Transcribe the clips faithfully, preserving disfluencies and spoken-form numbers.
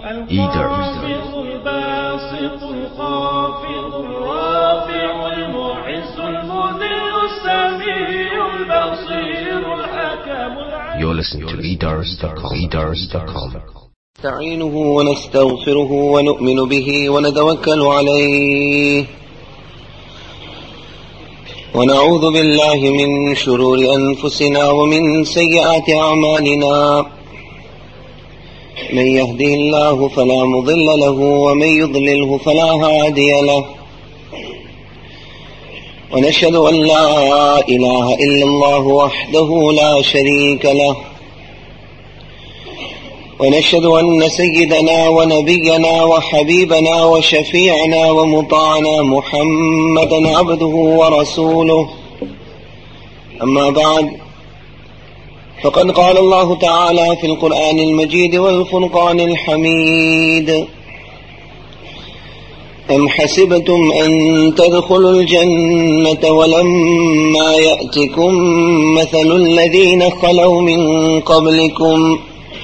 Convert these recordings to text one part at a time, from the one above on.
Eater. You're listening to eaters dot com. eaters dot com. نستعينه ونستغفره ونؤمن به ونتوكل عليه ونعوذ بالله من شرور أنفسنا ومن سيئات أعمالنا من يهده الله فلا مضل له ومن يضلله فلا هادي له ونشهد أن لا إله إلا الله وحده لا شريك له ونشهد أن سيدنا ونبينا وحبيبنا وشفيعنا ومطاعنا محمدا عبده ورسوله أما بعد فقد قال الله تعالى في القرآن المجيد والفرقان الحميد أم حسبتم أن تدخلوا الجنة ولما يأتكم مثل الذين خلوا من قبلكم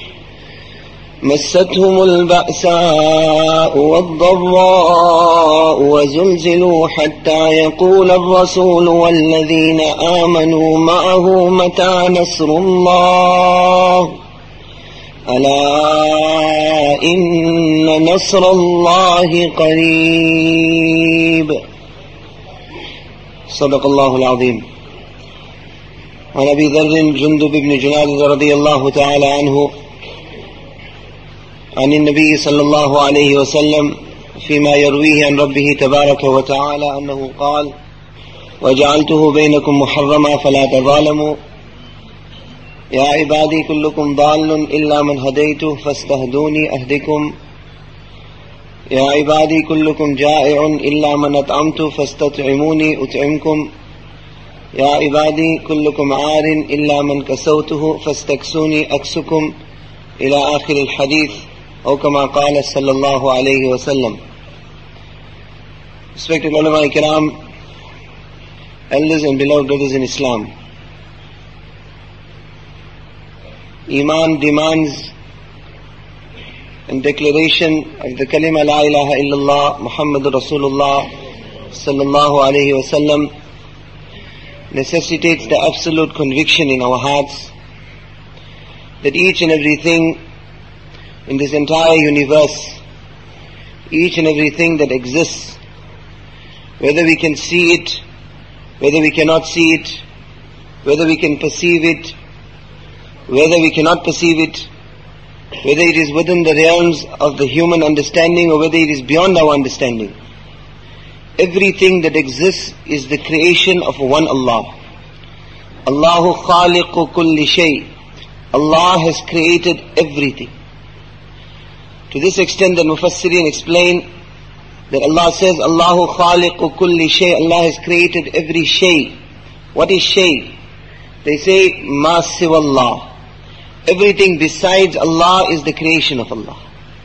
مستهم البأساء والضراء وزلزلوا حتى يقول الرسول والذين آمنوا معه متى نصر الله ألا إن نصر الله قريب صدق الله العظيم. عن أبي ذر جندب بن جنادة رضي الله تعالى عنه عن النبي صلى الله عليه وسلم فيما يرويه عن ربه تبارك وتعالى أنه قال وجعلته بينكم محرما فلا تظالموا يا عبادي كلكم ضال إلا من هديته فاستهدوني أهدكم يا عبادي كلكم جائع إلا من أطعمته فاستطعموني أطعمكم يا عبادي كلكم عار إلا من كسوته فاستكسوني أكسكم إلى آخر الحديث أو كما قال صلى الله عليه وسلم. Respected ulama kiram, elders and beloved brothers in Islam, Iman demands and declaration of the kalima la ilaha illallah Muhammadur Rasulullah sallallahu alayhi wasallam necessitates the absolute conviction in our hearts that each and everything in this entire universe, each and everything that exists, whether we can see it, whether we cannot see it, whether we can perceive it, whether we cannot perceive it, whether it is within the realms of the human understanding or whether it is beyond our understanding, everything that exists is the creation of one Allah. Allahu khaliqu kulli shay. Allah has created everything. To this extent the Mufassirin explain that Allah says, Allahu khaliqu kulli shay, Allah has created every shay. What is shay? They say, ma siwallah. Everything besides Allah is the creation of Allah.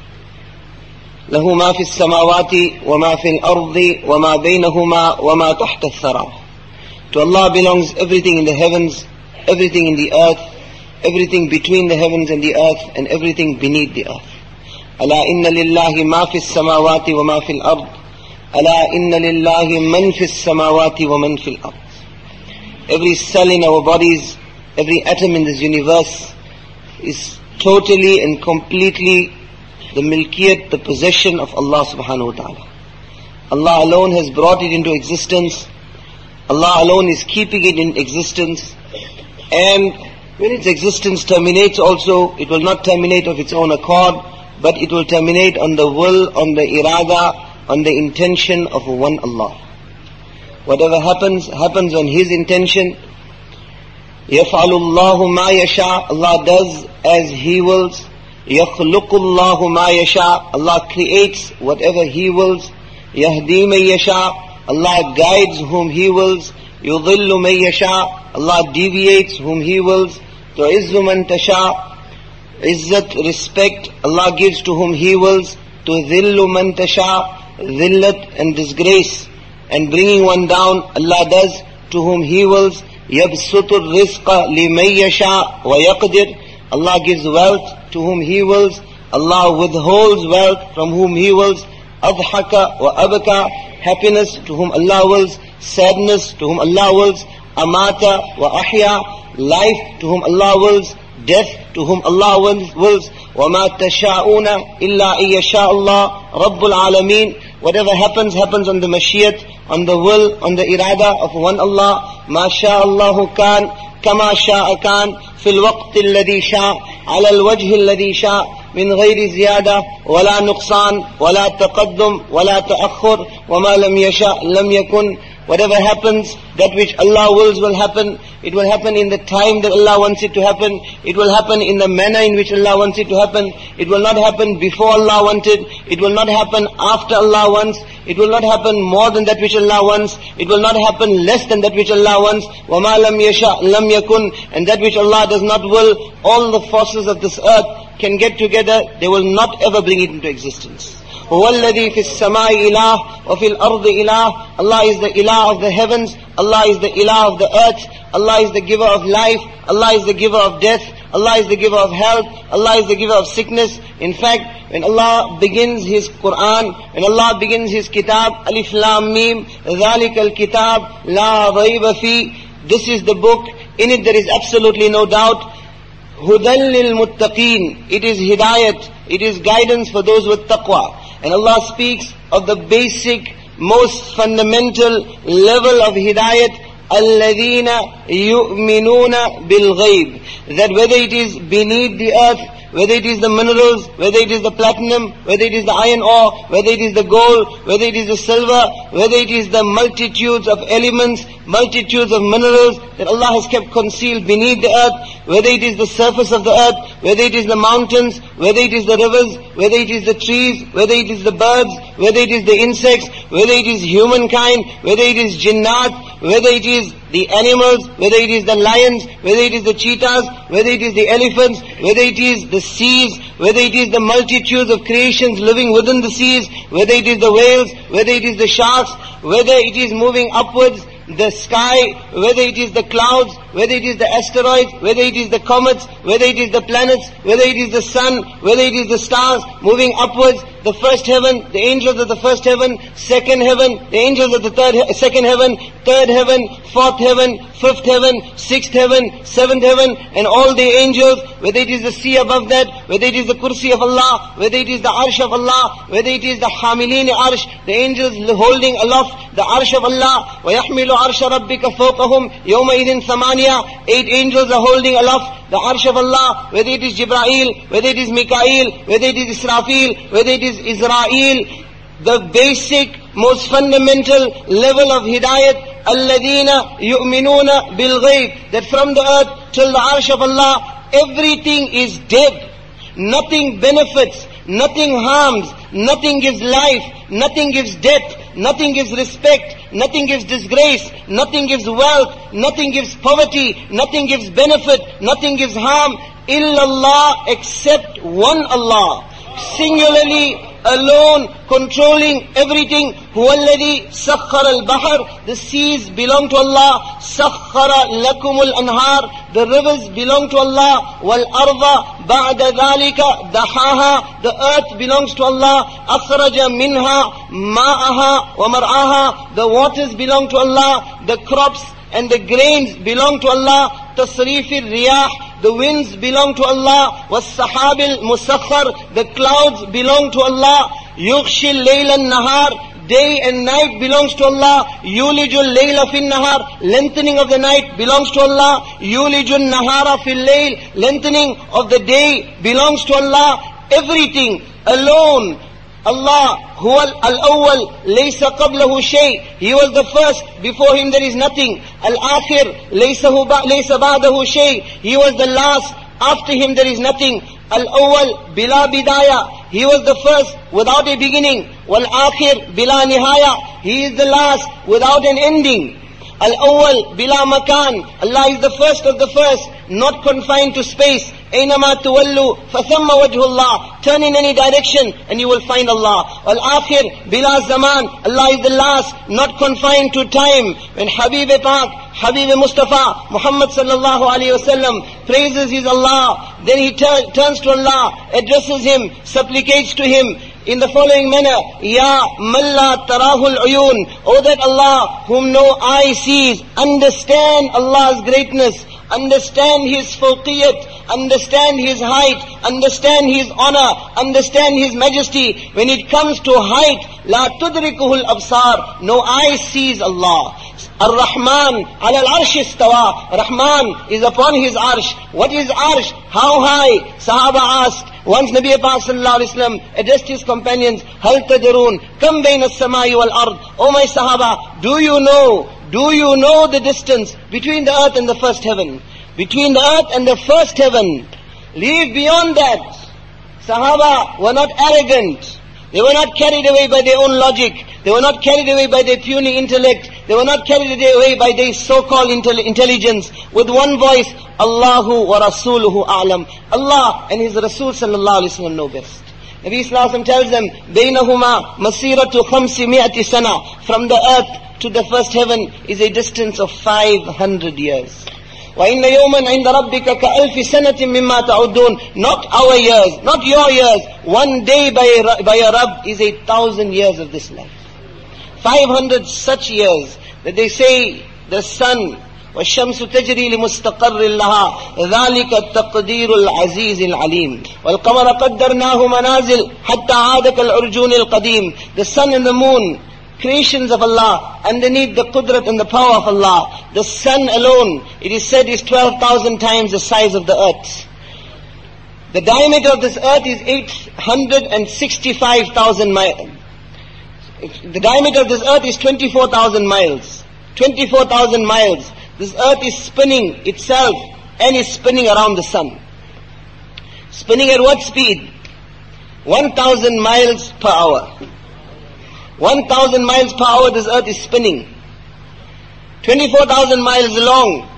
Lahu ma fi samawati wa ma fi al-ardi wa ma baynahuma wa ma tahta al-thara. To Allah belongs everything in the heavens, everything in the earth, everything between the heavens and the earth, and everything beneath the earth. ألا إن لله ما في السماوات وما في الأرض ألا إن لله من في السماوات ومن في الأرض. Every cell in our bodies, every atom in this universe is totally and completely the milkiyat, the possession of Allah subhanahu wa ta'ala. Allah alone has brought it into existence. Allah alone is keeping it in existence, and when its existence terminates also, it will not terminate of its own accord, but it will terminate on the will, on the irada, on the intention of one Allah. Whatever happens, happens on His intention. يَفْعَلُ اللَّهُ مَا يَشَاءُ. Allah does as He wills. يَخْلُقُ اللَّهُ مَا يَشَاءُ. Allah creates whatever He wills. يَهْدِي مَن يَشَاءُ. Allah guides whom He wills. يُضِلُّ مَن يَشَاءُ. Allah deviates whom He wills. تُعِزُّ مَن تَشَاءُ. Izzat, respect, Allah gives to whom He wills. تُذِلُّ مَن تَشَاءُ. Dhillat and disgrace and bringing one down, Allah does to whom He wills. يَبْسُطُ الرِّزْقَ لِمَن يَشَاءُ وَيَقْدِرُ. Allah gives wealth to whom He wills. Allah withholds wealth from whom He wills. Adhaka wa abaka, happiness to whom Allah wills. Sadness to whom Allah wills. Amata wa ahya, life to whom Allah wills. Death to whom Allah wills. وَمَا تَشَاءُونَ إِلَّا إِيَّشَاءَ اللَّهُ رَبُّ الْعَالَمِينَ. Whatever happens, happens on the mashiat, on the will, on the irada of one Allah. مَا شَاءَ اللَّهُ كَانَ كَمَا شَاءَ كَانَ فِي الْوَقْتِ الَّذِي شَاءَ عَلَى الْوَجْهِ الَّذِي شَاءَ من غير زيادة ولا نقصان ولا تقدم ولا تأخر وما لم يشاء لم يكن. Whatever happens, that which Allah wills will happen. It will happen in the time that Allah wants it to happen. It will happen in the manner in which Allah wants it to happen. It will not happen before Allah wanted. It will not happen after Allah wants. It will not happen more than that which Allah wants. It will not happen less than that which Allah wants. وَمَا لَمْ يَشَأْ لَمْ يَكُنْ. And that which Allah does not will, all the forces of this earth can get together, they will not ever bring it into existence. هُوَ الَّذِي فِي السَّمَاءِ إِلَهٌ وَفِي الْأَرْضِ إِلَهٌ. Allah is the ilah of the heavens. Allah is the ilah of the earth. Allah is the giver of life. Allah is the giver of death. Allah is the giver of health. Allah is the giver of sickness. In fact, when Allah begins His Quran, when Allah begins His Kitab, Alif Lam Mim, ذَلِكَ الْكِتَابِ لَا رَيْبَ فِيهِ. This is the book. In it there is absolutely no doubt. هُدًى لِلْمُتَّقِينَ. It is hidayat. It is guidance for those with taqwa. And Allah speaks of the basic, most fundamental level of hidayat. الَّذِينَ يُؤْمِنُونَ بِالْغَيْبِ. That whether it is beneath the earth, whether it is the minerals, whether it is the platinum, whether it is the iron ore, whether it is the gold, whether it is the silver, whether it is the multitudes of elements, multitudes of minerals that Allah has kept concealed beneath the earth, whether it is the surface of the earth, whether it is the mountains, whether it is the rivers, whether it is the trees, whether it is the birds, whether it is the insects, whether it is humankind, whether it is jinnat, whether it is the animals, whether it is the lions, whether it is the cheetahs, whether it is the elephants, whether it is the seas, whether it is the multitudes of creations living within the seas, whether it is the whales, whether it is the sharks, whether it is moving upwards, the sky, whether it is the clouds, whether it is the asteroids, whether it is the comets, whether it is the planets, whether it is the sun, whether it is the stars moving upwards, the first heaven, the angels of the first heaven, second heaven, the angels of the third, he- second heaven, third heaven, fourth heaven, fifth heaven, sixth heaven, seventh heaven, and all the angels, whether it is the sea above that, whether it is the kursi of Allah, whether it is the arsh of Allah, whether it is the hamilin arsh, the angels holding aloft the arsh of Allah, وَيَحْمِلُ عَرْشَ رَبِّكَ فَوْقَهُمْ يَوْمَئِذٍ ثَمَانِيَةٌ. Eight angels are holding aloft the arsh of Allah, whether it is Jibra'il, whether it is Mikail, whether it is Israfil, whether it is Israel. The basic, most fundamental level of hidayat, الَّذِينَ يُؤْمِنُونَ بِالْغَيْبِ. That from the earth till the arsh of Allah, everything is dead. Nothing benefits, nothing harms, nothing gives life, nothing gives death, nothing gives respect, nothing gives disgrace, nothing gives wealth, nothing gives poverty, nothing gives benefit, nothing gives harm, illallah, except one Allah, singularly, alone, controlling everything. هُوَ الَّذِي سَخَّرَ الْبَحْرَ. The seas belong to Allah. سَخَّرَ لَكُمُ الْأَنْهَارِ. The rivers belong to Allah. وَالْأَرْضَ بَعْدَ ذَلِكَ دَحَاهَا. The earth belongs to Allah. أَخْرَجَ مِنْهَا مَاءَهَا وَمَرْعَاهَا. The waters belong to Allah. The crops and the grains belong to Allah. تَصْرِيفِ الرِّيَاحِ. The winds belong to Allah. وَالسَّحَابِ الْمُسَخَّرِ. The clouds belong to Allah. يُغْشِي اللَّيْلَ النَّهَارِ. Day and night belongs to Allah. يُولِجُ اللَّيْلَ فِي النَّهَارِ. Lengthening of the night belongs to Allah. يُولِجُ النَّهَارَ فِي اللَّيْلِ. Lengthening of the day belongs to Allah. Everything alone. Allah, huwa al-awwal, laysa qablahu shay. He was the first, before Him there is nothing. Al-akhir, laysa ba'dahu shay. He was the last, after Him there is nothing. Al-awwal, bila bidaya. He was the first, without a beginning. Wal-akhir, bila nihaya. He is the last, without an ending. Al-awwal, bila makan. Allah is the first of the first, not confined to space. أَيْنَمَا تُوَلُّوا فَثَمَّ وَجْهُ اللَّهِ. Turn in any direction and you will find Allah. Al-akhir, bila zaman. Allah is the last, not confined to time. When Habib Pak, Habib Mustafa, Muhammad sallallahu alayhi wasallam, praises his Allah, then he tur- turns to Allah, addresses him, supplicates to him in the following manner, Ya Malla Tarahul Uyun, O that Allah whom no eye sees, understand Allah's greatness, understand His fawqiyat, understand His height, understand His honor, understand His majesty. When it comes to height, La tudrikuhul absar, no eye sees Allah. Ar-Rahman ala al-arsh istawa, Rahman is upon His arsh. What is arsh? How high? Sahaba asked, once Nabi Pak sallallahu alayhi wa sallam addressed his companions, Hal tadrun, kam bayna as-samai wal-ard. Oh my Sahaba, do you know, do you know the distance between the earth and the first heaven? Between the earth and the first heaven. Leave beyond that. Sahaba were not arrogant. They were not carried away by their own logic. They were not carried away by their puny intellect. They were not carried away by their so-called intel- intelligence. With one voice, Allahu wa Rasuluhu a'lam. Allah and His Rasul sallallahu alayhi wa sallam know best. Nabi sallallahu alayhi wa sallam tells them, Bainahuma masiratu khamsi mi'ati sana. From the earth to the first heaven is a distance of five hundred years. وَإِنَّ يَوْمًا عِنْدَ رَبِّكَ كَأَلْفِ سَنَةٍ مِمَّا تَعُدُّونَ. Not our years, not your years. One day by, by your Rabb is a thousand years of this life. Five hundred such years that they say the sun, وَالشَّمْسُ تَجْرِي لِمُسْتَقَرٍ لَهَا ذَلِكَ التَّقْدِيرُ الْعَزِيزِ الْعَلِيمِ وَالْقَمَرَ قَدَّرْنَاهُ مَنَازِلْ حَتَّى عَادَ كَالْعُرْجُونِ الْقَدِيمِ. The sun and the moon, creations of Allah, underneath the qudrat and the power of Allah. The sun alone, it is said, is twelve thousand times the size of the earth. The diameter of this earth is eight hundred sixty-five thousand miles. The diameter of this earth is twenty-four thousand miles. twenty-four thousand miles. This earth is spinning itself and is spinning around the sun. Spinning at what speed? one thousand miles per hour. one thousand miles per hour this earth is spinning. twenty-four thousand miles long.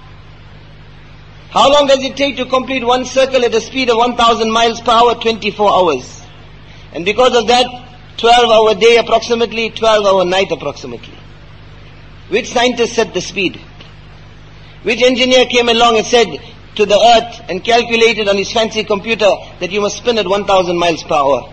How long does it take to complete one circle at a speed of one thousand miles per hour? twenty-four hours. And because of that, twelve hour day approximately, twelve hour night approximately. Which scientist set the speed? Which engineer came along and said to the earth and calculated on his fancy computer that you must spin at one thousand miles per hour?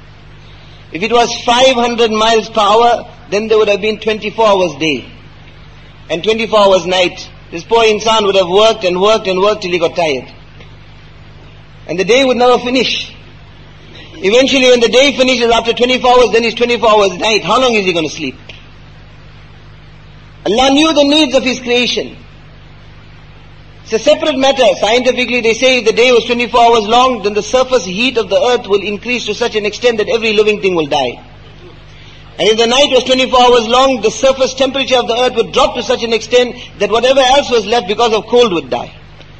If it was five hundred miles per hour, then there would have been twenty-four hours day and twenty-four hours night. This poor insan would have worked and worked and worked till he got tired. And the day would never finish. Eventually when the day finishes after twenty-four hours, then it's twenty-four hours night. How long is he going to sleep? Allah knew the needs of His creation. It's a separate matter. Scientifically they say if the day was twenty-four hours long, then the surface heat of the earth will increase to such an extent that every living thing will die. And if the night was twenty-four hours long, the surface temperature of the earth would drop to such an extent that whatever else was left because of cold would die.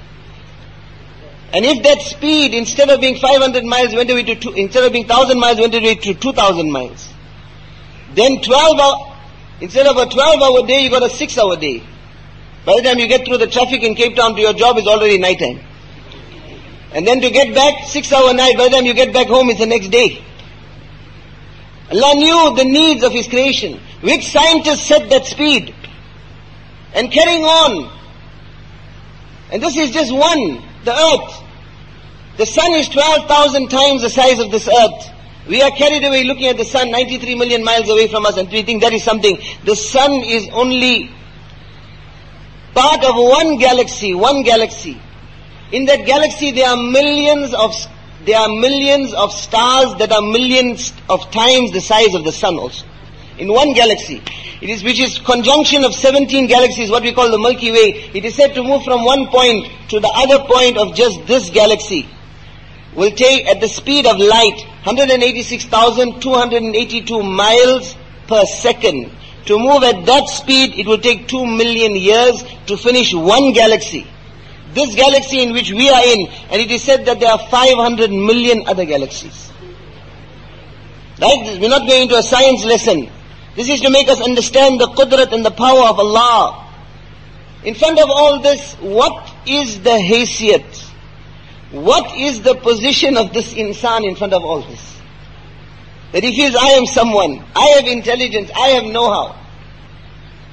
And if that speed, instead of being five hundred miles, went away to two, instead of being one thousand miles, went away to two thousand miles, then twelve hour, instead of a twelve hour day, you got a six hour day. By the time you get through the traffic in Cape Town to your job, it's already night time. And then to get back, six hour night, by the time you get back home, it's the next day. Allah knew the needs of His creation. Which scientist set that speed? And carrying on. And this is just one, the earth. The sun is twelve thousand times the size of this earth. We are carried away looking at the sun ninety-three million miles away from us and we think that is something. The sun is only part of one galaxy, one galaxy. In that galaxy there are millions of there are millions of stars that are millions of times the size of the sun also. In one galaxy. It is which is conjunction of seventeen galaxies, what we call the Milky Way. It is said to move from one point to the other point of just this galaxy. Will take at the speed of light one hundred eighty-six thousand two hundred eighty-two miles per second. To move at that speed, it will take two million years to finish one galaxy. This galaxy in which we are in, and it is said that there are five hundred million other galaxies. Right? We're not going into a science lesson. This is to make us understand the qudrat and the power of Allah. In front of all this, what is the haysiyat? What is the position of this insan in front of all this? That he feels, I am someone, I have intelligence, I have know-how.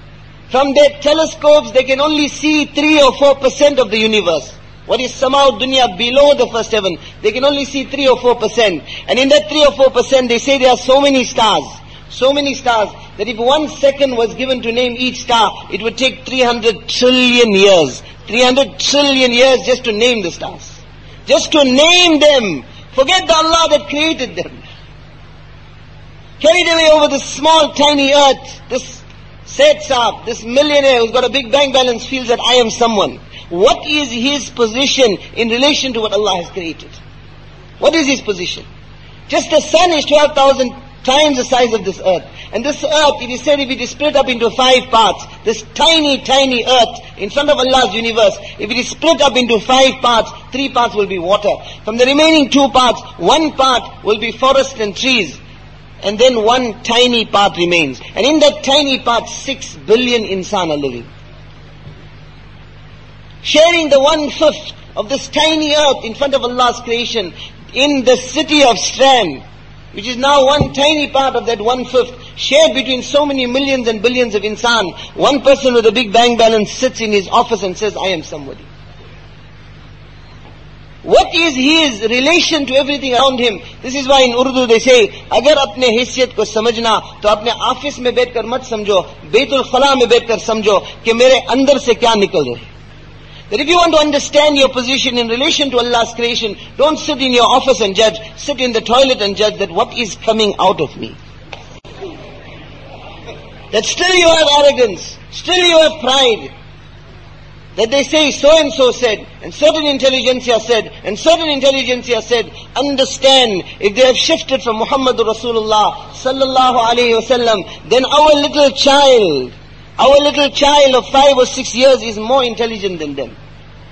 From their telescopes, they can only see three or four percent of the universe. What is somehow dunya below the first heaven? They can only see three or four percent. And in that three or four percent, they say there are so many stars. So many stars, that if one second was given to name each star, it would take three hundred trillion years. three hundred trillion years just to name the stars. Just to name them. Forget the Allah that created them. Carried away over this small tiny earth, this Said Saab, this millionaire who's got a big bank balance feels that I am someone. What is his position in relation to what Allah has created? What is his position? Just the sun is twelve thousand times the size of this earth. And this earth, it is said, if it is split up into five parts, this tiny, tiny earth in front of Allah's universe, if it is split up into five parts, three parts will be water. From the remaining two parts, one part will be forest and trees. And then one tiny part remains. And in that tiny part, six billion insan are living. Sharing the one-fifth of this tiny earth in front of Allah's creation, in the city of Strand, which is now one tiny part of that one-fifth, shared between so many millions and billions of insan. One person with a big bank balance sits in his office and says, I am somebody. What is his relation to everything around him? This is why in Urdu they say, agar apne haysiyat ko samajhna, to apne office mein बैठ कर मत समझो, Baitul Khala mein बैठ कर समझो, कि मेरे अंदर से क्या निकल रहा है. That if you want to understand your position in relation to Allah's creation, don't sit in your office and judge, sit in the toilet and judge that what is coming out of me. That still you have arrogance, still you have pride. That they say so and so said, and certain intelligentsia said, and certain intelligentsia said. Understand, if they have shifted from Muhammadur Rasulullah sallallahu alayhi wasallam, then our little child, our little child of five or six years is more intelligent than them.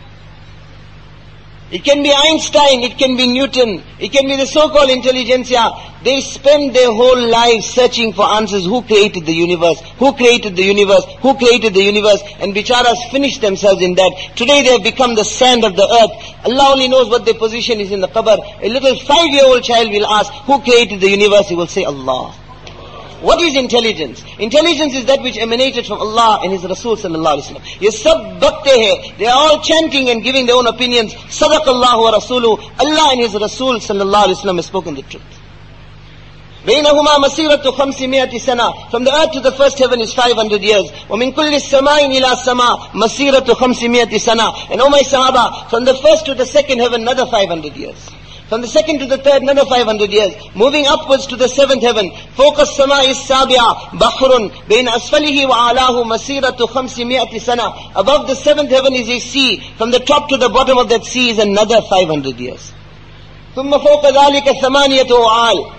It can be Einstein, it can be Newton, it can be the so-called intelligentsia. They spend their whole lives searching for answers. Who created the universe? Who created the universe? Who created the universe? And bicharas finish themselves in that. Today they have become the sand of the earth. Allah only knows what their position is in the qabr. A little five-year-old child will ask, who created the universe? He will say, Allah. What is intelligence? Intelligence is that which emanated from Allah and His Rasul sallallahu alaihi wasallam. Ye sab bakte hai. They are all chanting and giving their own opinions. Sadaqallahu wa rasuluhu. Allah and His Rasul sallallahu alaihi wasallam have spoken the truth. بينهما مسيرة خمسمائة سنة. From the earth to the first heaven is five hundred years. ومن كل السماء إلى السماء مسيرة خمسمائة سنة. And O my Sahaba, from the first to the second heaven, another five hundred years. From the second to the third, another five hundred years. Moving upwards to the seventh heaven. فوق السماء السابعة بحر بين أسفله وعلاه مسيرة خمسمائة سنة. Above the seventh heaven is a sea. From the top to the bottom of that sea is another five hundred years. ثم فوق ذلك ثمانية وعال.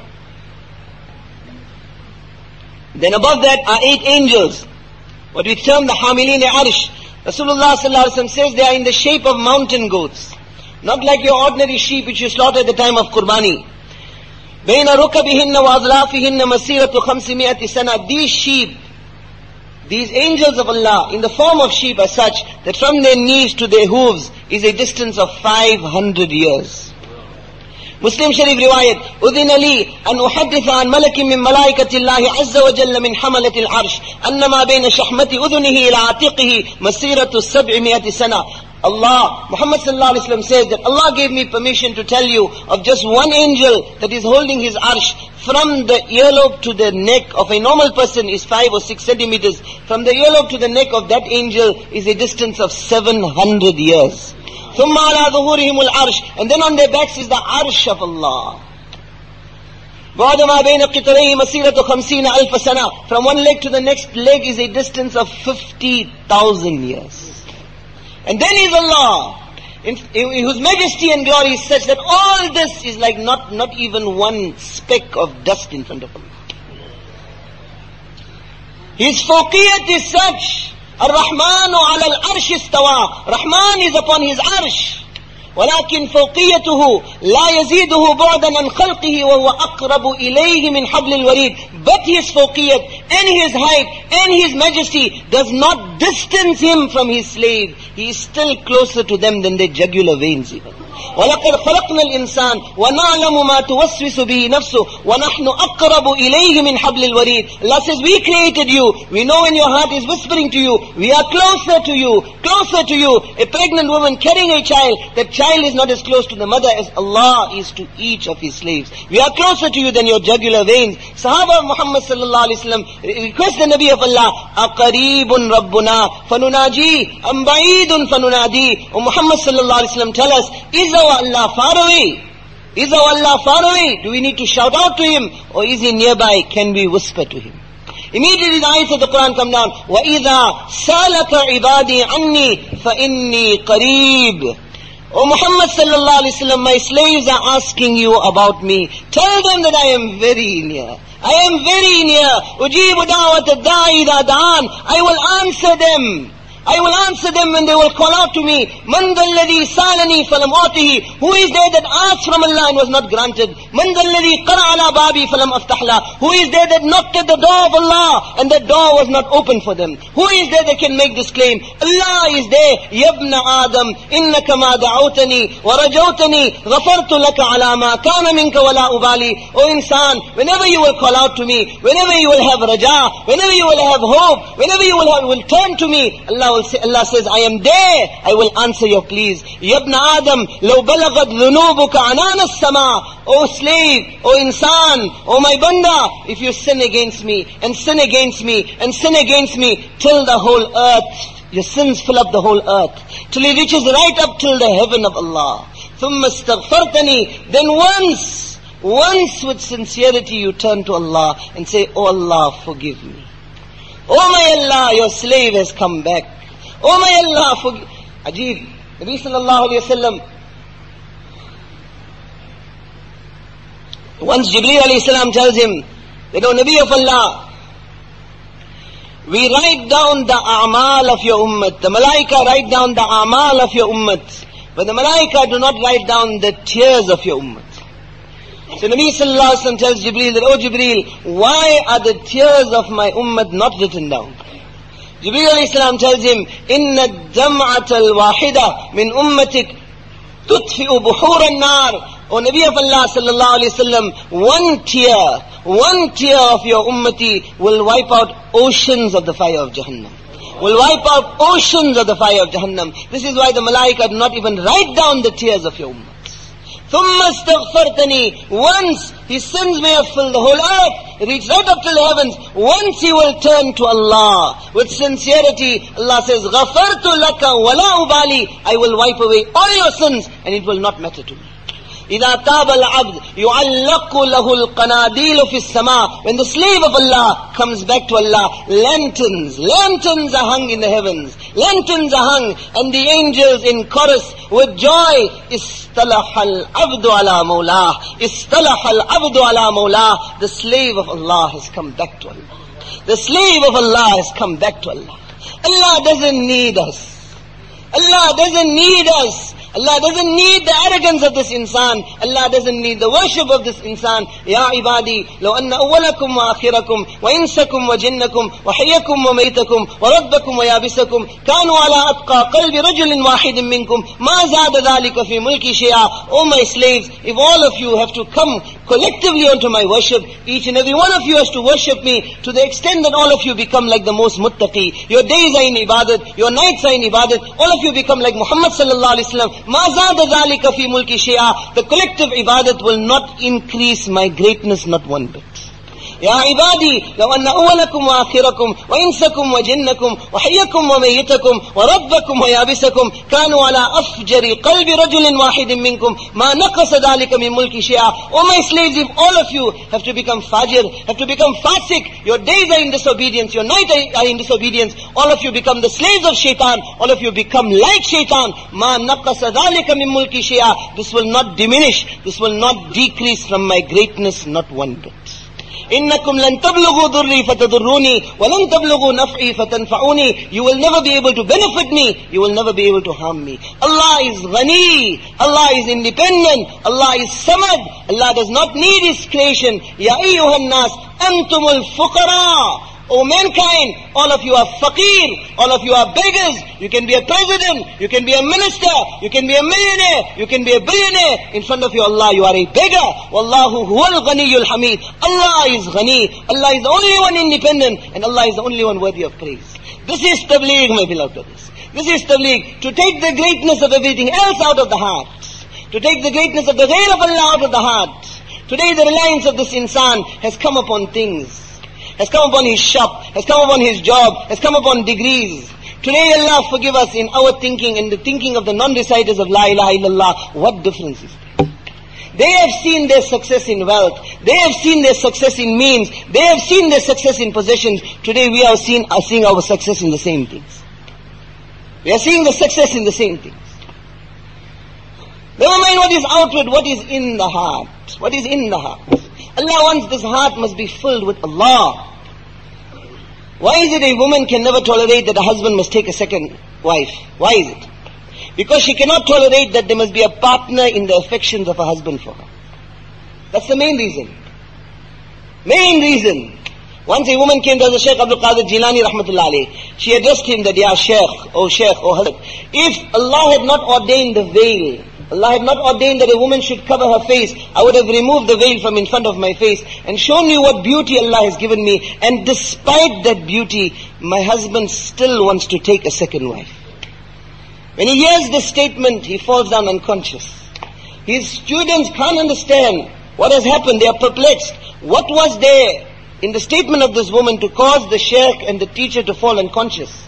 Then above that are eight angels, what we term the Hamilin Arsh. Rasulullah sallallahu alaihi wasallam says they are in the shape of mountain goats. Not like your ordinary sheep which you slaughter at the time of Qurbani. بين ركبهن وأظلافهن مسيرة خمسمائة سنة. These sheep, these angels of Allah, in the form of sheep are such that from their knees to their hooves is a distance of five hundred years. Muslim Sharif riwayat, أذن لي أن أحدث عن ملك من ملائكة الله عز وجل من حملة العرش أنما بين شحمة أذنه إلى عاتقه مسيرة سبعمائة سنة. Allah, Muhammad sallallahu alaihi wasallam says that Allah gave me permission to tell you of just one angel that is holding his arsh. From the earlobe to the neck of a normal person is five or six centimeters. From the earlobe to the neck of that angel is a distance of seven hundred years. ثم على ظهورهم العرش. And then on their backs is the arsh of Allah. بعد ما بين قطريه مسيرة خمسين ألف سنة. From one leg to the next leg is a distance of fifty thousand years. And then is Allah, in, in whose majesty and glory is such that all this is like not, not even one speck of dust in front of Allah. His fawqiyat is such. Ar-Rahmanu ala al-arsh istawa. Rahman is upon his arsh. ولكن فوقيته لا يزيده بعدا عن خلقه وهو أقرب إليه من حبل الوريد. But his fawqiyat and his height and his majesty does not distance him from his slave. He is still closer to them than their jugular veins even. وَلَقَدْ خَلَقْنَا الْإِنسَانَ وَنَعْلَمُ مَا تُوَسْوِسُ بِهِ نَفْسُهُ وَنَحْنُ أَقْرَبُ إِلَيْهِ مِنْ حَبْلِ الْوَرِيدِ. Allah says, we created you. We know when your heart is whispering to you. We are closer to you, closer to you. A pregnant woman carrying a child, that child is not as close to the mother as Allah is to each of His slaves. We are closer to you than your jugular veins. Sahaba of Muhammad sallallahu alaihi wasallam request the Nabi of Allah, أَقَرِيبٌ رَبُّنَا فَنُنَاجِي أَمْ بَعِيدٌ فَنُنَادِي. O Muhammad sallallahu alaihi wasallam, tell us, is our Allah far away? Is our Allah far away? Do we need to shout out to Him? Or is He nearby? Can we whisper to Him? Immediately the ayats of the Quran come down. وَإِذَا سَالَكَ عِبَادِي عَنِّي فَإِنِّي قَرِيبٌ. O Muhammad sallallahu alaihi wasallam, my slaves are asking you about me. Tell them that I am very near. I am very near. أُجِيبُ دَعْوَةَ الدَّاعِ إِذَا دَعَانِ. I will answer them. I will answer them when they will call out to me. مَنْ ذَا الَّذِي سَالَنِي فَلَمْ أُعْطِهِ. Who is there that asked from Allah and was not granted? مَنْ ذَا الَّذِي قَرَأَ عَلَى بَابِي فَلَمْ أَفْتَحْ لَهُ. Who is there that knocked at the door of Allah and that door was not open for them? Who is there that can make this claim? Allah is there. يَبْنَ آدَمْ إِنَّكَ مَا دَعَوْتَنِي وَرَجَوْتَنِي غَفَرْتُ لَكَ عَلَى مَا كَانَ مِنْكَ وَلَا أُبَالِي. O insan, whenever you will call out to me, whenever you will have raja, whenever you will have hope, whenever you will have, will turn to me, Allah will say, Allah says, I am there, I will answer your pleas. Yabna Adam, law balaghat dhunubuka anana as-sama. O slave, O insan, O my banda, if you sin against me, and sin against me, and sin against me, till the whole earth, your sins fill up the whole earth, till it reaches right up till the heaven of Allah. ثُمَّ اسْتَغْفَرْتَنِي. Then once, once with sincerity you turn to Allah and say, Oh Allah, forgive me. Oh my Allah, your slave has come back. Oh my Allah, forgive. Ajib, Nabi sallallahu alayhi wa sallam, once Jibreel alayhi salam tells him, that, O Nabi of Allah, we write down the a'mal of your ummah. The malaika write down the a'mal of your ummah. But the malaika do not write down the tears of your ummah. So Nabi sallallahu alayhi wa sallam tells Jibreel that, O Jibreel, why are the tears of my ummah not written down? Jibreel alayhi salam tells him, Inna ad-dam'ata al-wahida min ummatik tutfi'u buhur an-nar. O Nabi of Allah sallallahu alayhi wasallam, one tear, one tear of your ummati will wipe out oceans of the fire of Jahannam. Will wipe out oceans of the fire of Jahannam. This is why the malaika do not even write down the tears of your ummah. ثُمَّ اسْتَغْفَرْتَنِي. Once his sins may have filled the whole earth, reach right up to the heavens. Once he will turn to Allah with sincerity, Allah says, غَفَرْتُ لَكَ وَلَا أُبَالِي. I will wipe away all your sins and it will not matter to me. إِذَا تَابَ الْعَبْدُ يُعَلَّقُ لَهُ الْقَنَادِيلُ فِي السَّمَاءِ. When the slave of Allah comes back to Allah, lanterns, lanterns are hung in the heavens. Lanterns are hung, and the angels in chorus with joy, إِسْتَلَحَ الْعَبْدُ عَلَى مَوْلَاهِ إِسْتَلَحَ الْعَبْدُ عَلَى مَوْلَاهِ. The slave of Allah has come back to Allah. The slave of Allah has come back to Allah. Allah doesn't need us. Allah doesn't need us. Allah doesn't need the arrogance of this insan. Allah doesn't need the worship of this insan. Ya ibadi, law anna awwalakum wa akhirakum wa insakum wa jinnakum wa hayyakum wa maytakum wa raddakum wa yabisakum kanu ala atqa qalbi rajulin wahidin minkum ma zada dhalika fi mulki shay'a. O my slaves, if all of you have to come collectively onto my worship, each and every one of you has to worship me to the extent that all of you become like the most muttaqi. Your days are in ibadat, your nights are in ibadat, all of you become like Muhammad sallallahu alaihi wasallam. مَا زَادَ ذَلِكَ فِي مُلْكِ شَيْئًا. The collective ibadat will not increase my greatness, not one bit. يا عبادي لو أن أولكم وآخركم وإنسكم وجنكم وحيكم وميتكم وربكم ويابسكم كانوا على أفجر قلب رجل واحد منكم ما نقص ذلك من ملك شيئا. O my slaves, if all of you have to become fajr, have to become fasik, your days are in disobedience, your nights are in disobedience, all of you become the slaves of shaitan, all of you become like shaitan, ما نقص ذلك من ملك شيئا. This will not diminish, this will not decrease from my greatness, not one bit. إنكم لن تبلغوا ضري فتضروني ولن تبلغوا نفعي فتنفعوني. You will never be able to benefit me, you will never be able to harm me. Allah is Ghani, Allah is independent, Allah is Samad, Allah does not need His creation. Ya ayyuhan nas antumul fuqara O mankind, all of you are faqir, all of you are beggars. You can be a president, you can be a minister, you can be a millionaire, you can be a billionaire. In front of you, Allah, you are a beggar. Wallahu huwal ghaniyul hamid. Allah is ghani. Allah is the only one independent, and Allah is the only one worthy of praise. This is tabligh, my beloved brothers. This is tabligh. To take the greatness of everything else out of the heart. To take the greatness of the ghayr of Allah out of the heart. Today the reliance of this insan has come upon things. Has come upon his shop, has come upon his job, has come upon degrees. Today Allah forgive us in our thinking and the thinking of the non-reciters of La ilaha illallah. What difference is there? They have seen their success in wealth. They have seen their success in means. They have seen their success in possessions. Today we are seeing, are seeing our success in the same things. We are seeing the success in the same things. Never mind what is outward, what is in the heart. What is in the heart. Allah wants this heart must be filled with Allah. Why is it a woman can never tolerate that a husband must take a second wife? Why is it? Because she cannot tolerate that there must be a partner in the affections of a husband for her. That's the main reason. Main reason. Once a woman came to the Shaykh Abdul Qadir Jilani rahmatullah alayh. She addressed him that, Ya Shaykh, O Shaykh, O Hazrat, if Allah had not ordained the veil, Allah had not ordained that a woman should cover her face, I would have removed the veil from in front of my face and shown you what beauty Allah has given me. And despite that beauty, my husband still wants to take a second wife. When he hears this statement, he falls down unconscious. His students can't understand what has happened. They are perplexed. What was there in the statement of this woman to cause the shaykh and the teacher to fall unconscious?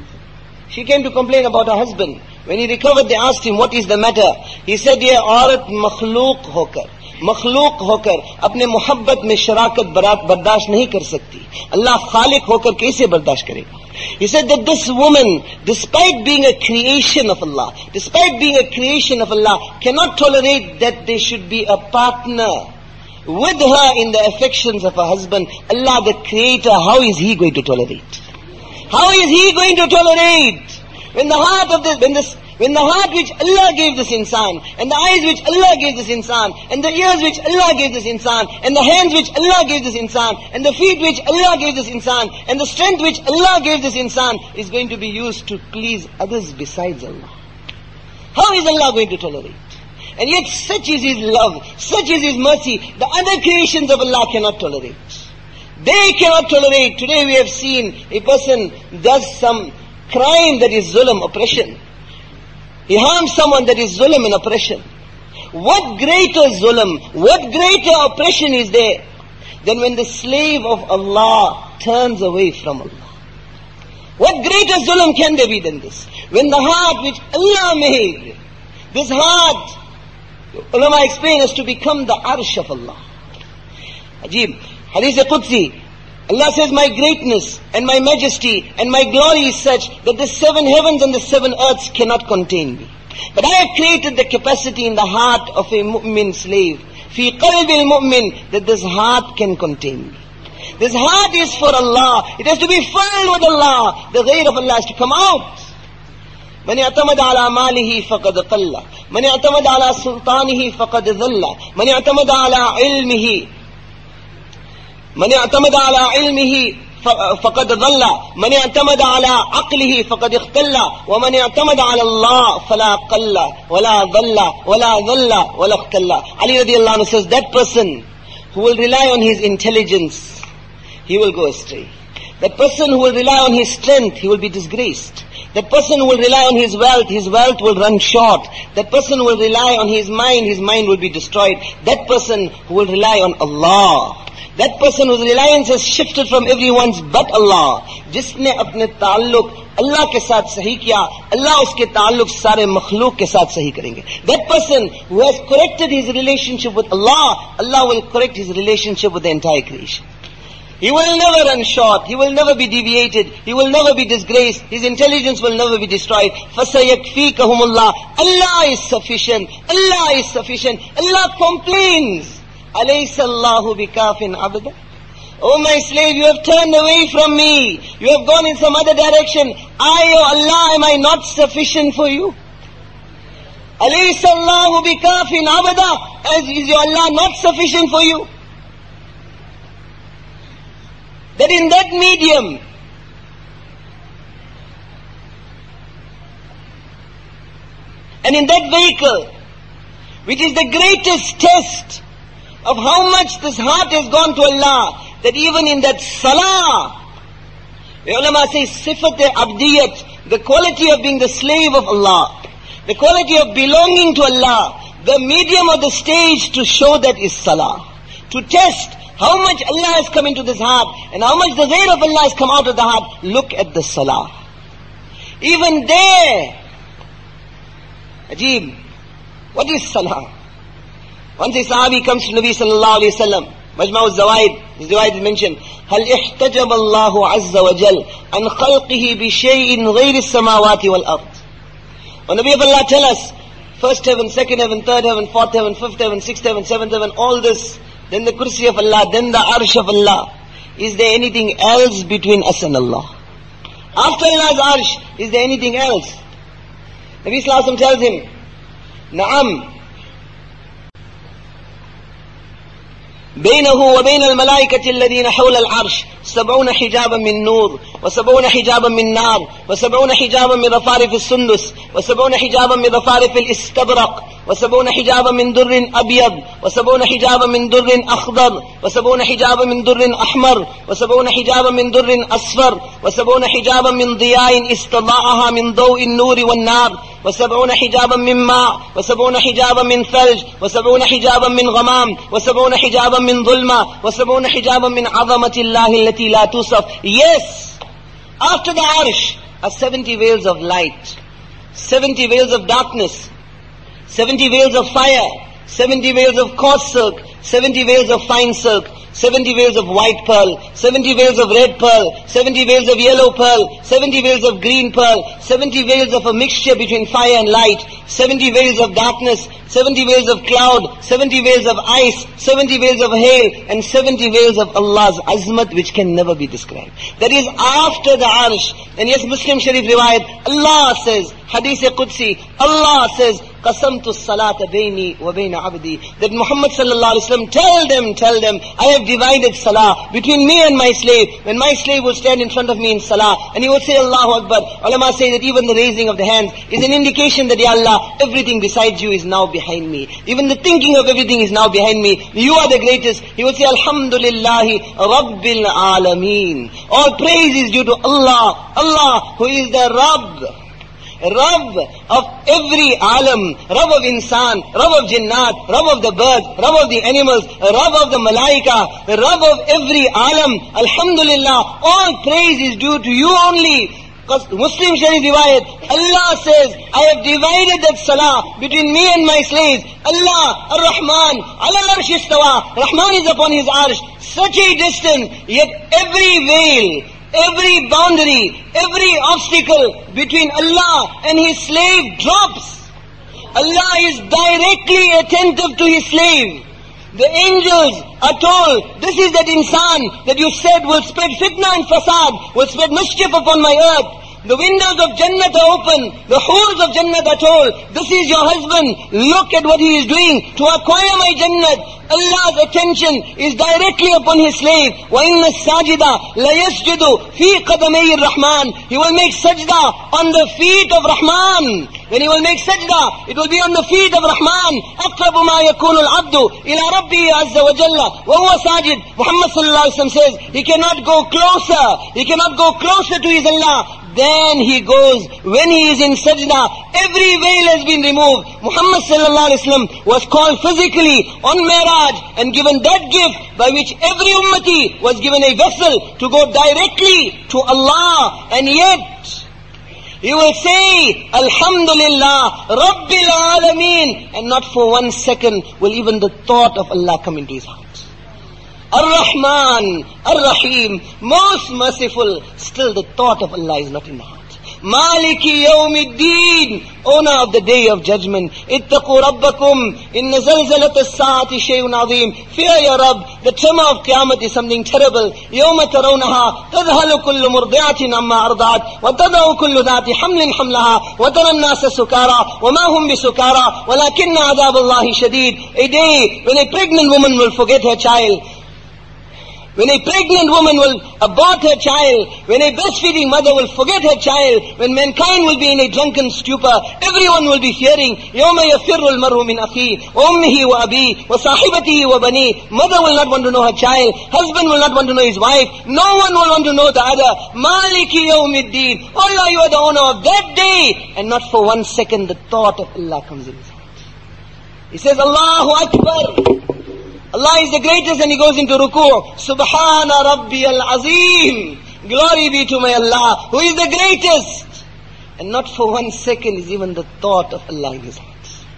She came to complain about her husband. When he recovered, they asked him, what is the matter? He said, ye aurat makhluq hokar, makhluq hokar, apne muhabbat mein sharakat barat bardasht nahi kar sakti. Allah khaliq hokar kaise bardasht karega? He said that this woman, despite being a creation of Allah, despite being a creation of Allah, cannot tolerate that there should be a partner with her in the affections of her husband. Allah the Creator, how is He going to tolerate? How is He going to tolerate? When the heart of this, when this, when the heart which Allah gave this insan, and the eyes which Allah gave this insan, and the ears which Allah gave this insan, and the hands which Allah gave this insan, and the feet which Allah gave this insan, and the strength which Allah gave this insan is going to be used to please others besides Allah. How is Allah going to tolerate? And yet such is His love, such is His mercy, the other creations of Allah cannot tolerate. They cannot tolerate. Today we have seen a person does some crime that is zulm, oppression. He harms someone, that is zulm and oppression. What greater zulm, what greater oppression is there than when the slave of Allah turns away from Allah? What greater zulm can there be than this? When the heart which Allah made, this heart, ulama explain, is to become the arsh of Allah. Ajib. Hadith Qudsi, Allah says, my greatness and my majesty and my glory is such that the seven heavens and the seven earths cannot contain me. But I have created the capacity in the heart of a mu'min slave, fi qalbil mu'min, that this heart can contain me. This heart is for Allah. It has to be filled with Allah. The ghayr of Allah has to come out. من اعتمد على ماله فقد قل من اعتمد على سلطانه فقد ذل من اعتمد على علمه من اعتمد على علمه فقد ضل من اعتمد على عقله فقد اختل ومن اعتمد على الله فلا قل ولا ضل ولا ضل ولا اختل. Ali radiallahu anhu says, that person who will rely on his intelligence, he will go astray. That person who will rely on his strength, he will be disgraced. That person who will rely on his wealth, his wealth will run short. That person who will rely on his mind, his mind will be destroyed. That person who will rely on Allah, that person whose reliance has shifted from everyone's but Allah, जिसने अपने ताल्लुक अल्लाह के साथ सही किया, अल्लाह उसके ताल्लुक सारे मखलूक के साथ सही करेंगे. That person who has corrected his relationship with Allah, Allah will correct his relationship with the entire creation. He will never run short, he will never be deviated, he will never be disgraced, his intelligence will never be destroyed. فَسَيَكْفِيكَهُمُ اللَّهُ. Allah is sufficient, Allah is sufficient. Allah complains, أَلَيْسَ اللَّهُ بِكَافٍ عَبْدًا. Oh my slave, you have turned away from me, you have gone in some other direction. I, O Allah, am I not sufficient for you? أَلَيْسَ اللَّهُ بِكَافٍ عَبْدًا. Is your Allah not sufficient for you? That in that medium, and in that vehicle, which is the greatest test of how much this heart has gone to Allah, that even in that salah, the ulama say sifat-e-abdiyat, the quality of being the slave of Allah, the quality of belonging to Allah, the medium or the stage to show that is salah. To test how much Allah has come into this heart and how much the zair of Allah has come out of the heart. Look at the salah. Even there, Ajib, what is salah? Once a sahabi comes to Nabi sallallahu alayhi wa sallam, Majma' al-Zawaid, this Zawaid is mentioned, هَلْ اِحْتَجَبَ اللَّهُ عَزَّ وَجَلْ عَنْ خَلْقِهِ بِشَيْءٍ غَيْرِ السَّمَاوَاتِ وَالْأَرْضِ. When Nabi of Allah tell us, first heaven, second heaven, third heaven, fourth heaven, fifth heaven, sixth heaven, seventh heaven, all this, then the kursi of Allah, then the arsh of Allah. Is there anything else between us and Allah? After Allah's arsh, is there anything else? Nabi sallallahu alayhi wa sallam tells him, Na'am, بينه وبين الملائكة الذين حول العرش سبعون حجابا من نور وسبعون حجابا من نار وسبعون حجابا من رفارف السندس وسبعون حجابا من رفارف الاستبرق وسبعون حجابا من در أبيض وسبعون حجابا من در أخضر وسبعون حجابا من در أحمر وسبعون حجابا من در أصفر وسبعون حجابا من ضياء استضاءها من ضوء النور والنار وسبعون حجابا من ماء وسبعون حجابا من ثلج وسبعون حجابا من غمام وسبعون حجابا من ظلمة وسبعون حجابا من عظمة الله التي لا توصف. Yes, after the arsh are seventy veils of light, seventy veils of darkness, seventy veils of fire, seventy veils of coarse silk, seventy veils of fine silk, seventy veils of white pearl, seventy veils of red pearl, seventy veils of yellow pearl, seventy veils of green pearl, seventy veils of a mixture between fire and light, seventy veils of darkness, seventy veils of cloud, seventy veils of ice, seventy veils of hail, and seventy veils of Allah's azmat which can never be described. That is after the arsh. And yes, Muslim Sharif riwayat, Allah says, Hadith Qudsi, Allah says, Qasamtu salata bayni wa bayna abdi. That Muhammad sallallahu alaihi wasallam, tell them, tell them, I have divided salah between me and my slave. When my slave will stand in front of me in salah, and he would say Allahu Akbar, ulama say that even the raising of the hands is an indication that, Ya Allah, everything besides you is now behind me. Even the thinking of everything is now behind me. You are the greatest. He would say, Alhamdulillahi Rabbil Alameen. All praise is due to Allah. Allah, who is the Rabb. Rabb of every alam, Rabb of insan, Rabb of jinnat, Rabb of the birds, Rabb of the animals, Rabb of the malaika, Rabb of every alam. Alhamdulillah, all praise is due to you only. Because Muslim Sharif riwayat, Allah says, I have divided that salah between me and my slaves. Allah, Ar-Rahman, ala al-arsh istawa. Rahman is upon his arsh. Such a distance, yet every veil, every boundary, every obstacle between Allah and His slave drops. Allah is directly attentive to His slave. The angels are told, this is that insan that you said will spread fitna and fasad, will spread mischief upon my earth. The windows of Jannat are open. The hools of Jannat are told, this is your husband. Look at what he is doing to acquire my Jannat. Allah's attention is directly upon his slave. وَإِنَّ السَّاجِدَ لَيَسْجُدُ فِي قَدَمَيِ الرَّحْمَنِ. He will make sajda on the feet of Rahman. When he will make sajda, it will be on the feet of Rahman. أَقْرَبُ مَا يَكُونُ الْعَبْدُ إِلَى رَبِّهِ عَزَّ وَجَلَّ وَهُوَ سَاجِدٌ. Muhammad sallallahu alaihi wasallam says, he cannot go closer. He cannot go closer to his Allah. Then he goes, when he is in sajda, every veil has been removed. Muhammad sallallahu alaihi wasallam was called physically on Miraj and given that gift by which every ummati was given a vessel to go directly to Allah. And yet, he will say, Alhamdulillah, Rabbil Alameen. And not for one second will even the thought of Allah come into his heart. Ar-Rahman, Ar-Rahim, most merciful, still the thought of Allah is not in the heart. Maliki Yawmiddin, owner of the day of judgment. Ittaqu Rabbakum, inna zalzalat as-saati shay'un azim. Fear your Rabb, the tremor of Qiyamah is something terrible. Yawma tarawnaha, tadhalu kullu murdi'atin amma arda'at, wa tada'u kullu dhati hamlin hamlaha, wa tara an-nasa sukara, wa ma hum bisukara, walakinna adhab Allahi shadid. A day when a pregnant woman will forget her child. When a pregnant woman will abort her child, when a breastfeeding mother will forget her child, when mankind will be in a drunken stupor, everyone will be fearing, يَوْمَ يَفِرُّ الْمَرْءُ مِنْ أَخِيهِ وَأُمِّهِ وَأَبِيهِ وَصَاحِبَتِهِ وَبَنِيهِ. Mother will not want to know her child, husband will not want to know his wife, no one will want to know the other. Maliki yawmiddin. Oh Allah, you are the owner of that day. And not for one second the thought of Allah comes in his heart. He says, Allahu Akbar. Allah is the greatest, and he goes into ruku'. Subhana Rabbiyal Azim. Glory be to my Allah, who is the greatest. And not for one second is even the thought of Allah in his heart.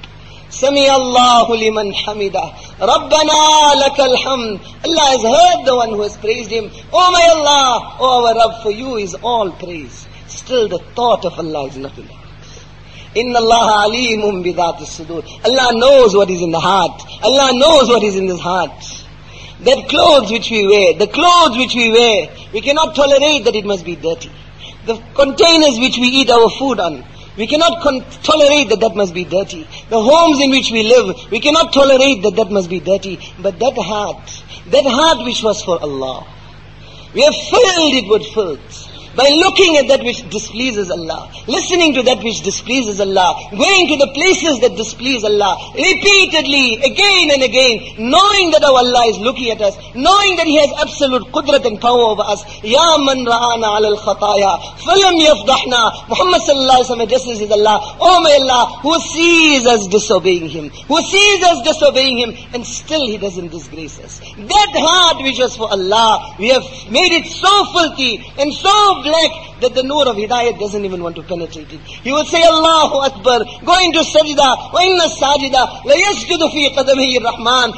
Sami Allahu liman hamida. Rabbana lakal hamd. Allah has heard the one who has praised him. Oh my Allah, oh our Rabb, for you is all praise. Still the thought of Allah is not in the heart. Inna Allah alimun bidhat as-sudur. Allah knows what is in the heart. Allah knows what is in his heart. That clothes which we wear, the clothes which we wear, we cannot tolerate that it must be dirty. The containers which we eat our food on, we cannot con- tolerate that that must be dirty. The homes in which we live, we cannot tolerate that that must be dirty. But that heart, that heart which was for Allah, we have filled it with filth. By looking at that which displeases Allah, listening to that which displeases Allah, going to the places that displease Allah, repeatedly, again and again, knowing that our Allah is looking at us, knowing that He has absolute qudrat and power over us. Ya man ra'ana ala al-khataya, falam yafdahna. Muhammad sallallahu alayhi wa sallam addresses His Allah, oh my Allah, who sees us disobeying Him, who sees us disobeying Him, and still He doesn't disgrace us. That heart which was for Allah, we have made it so filthy and so black that the nur of hidayat doesn't even want to penetrate it. He will say, Allahu Akbar, going to sajda, wa inna sajida, la yasjudu fi qadamihi Rahman.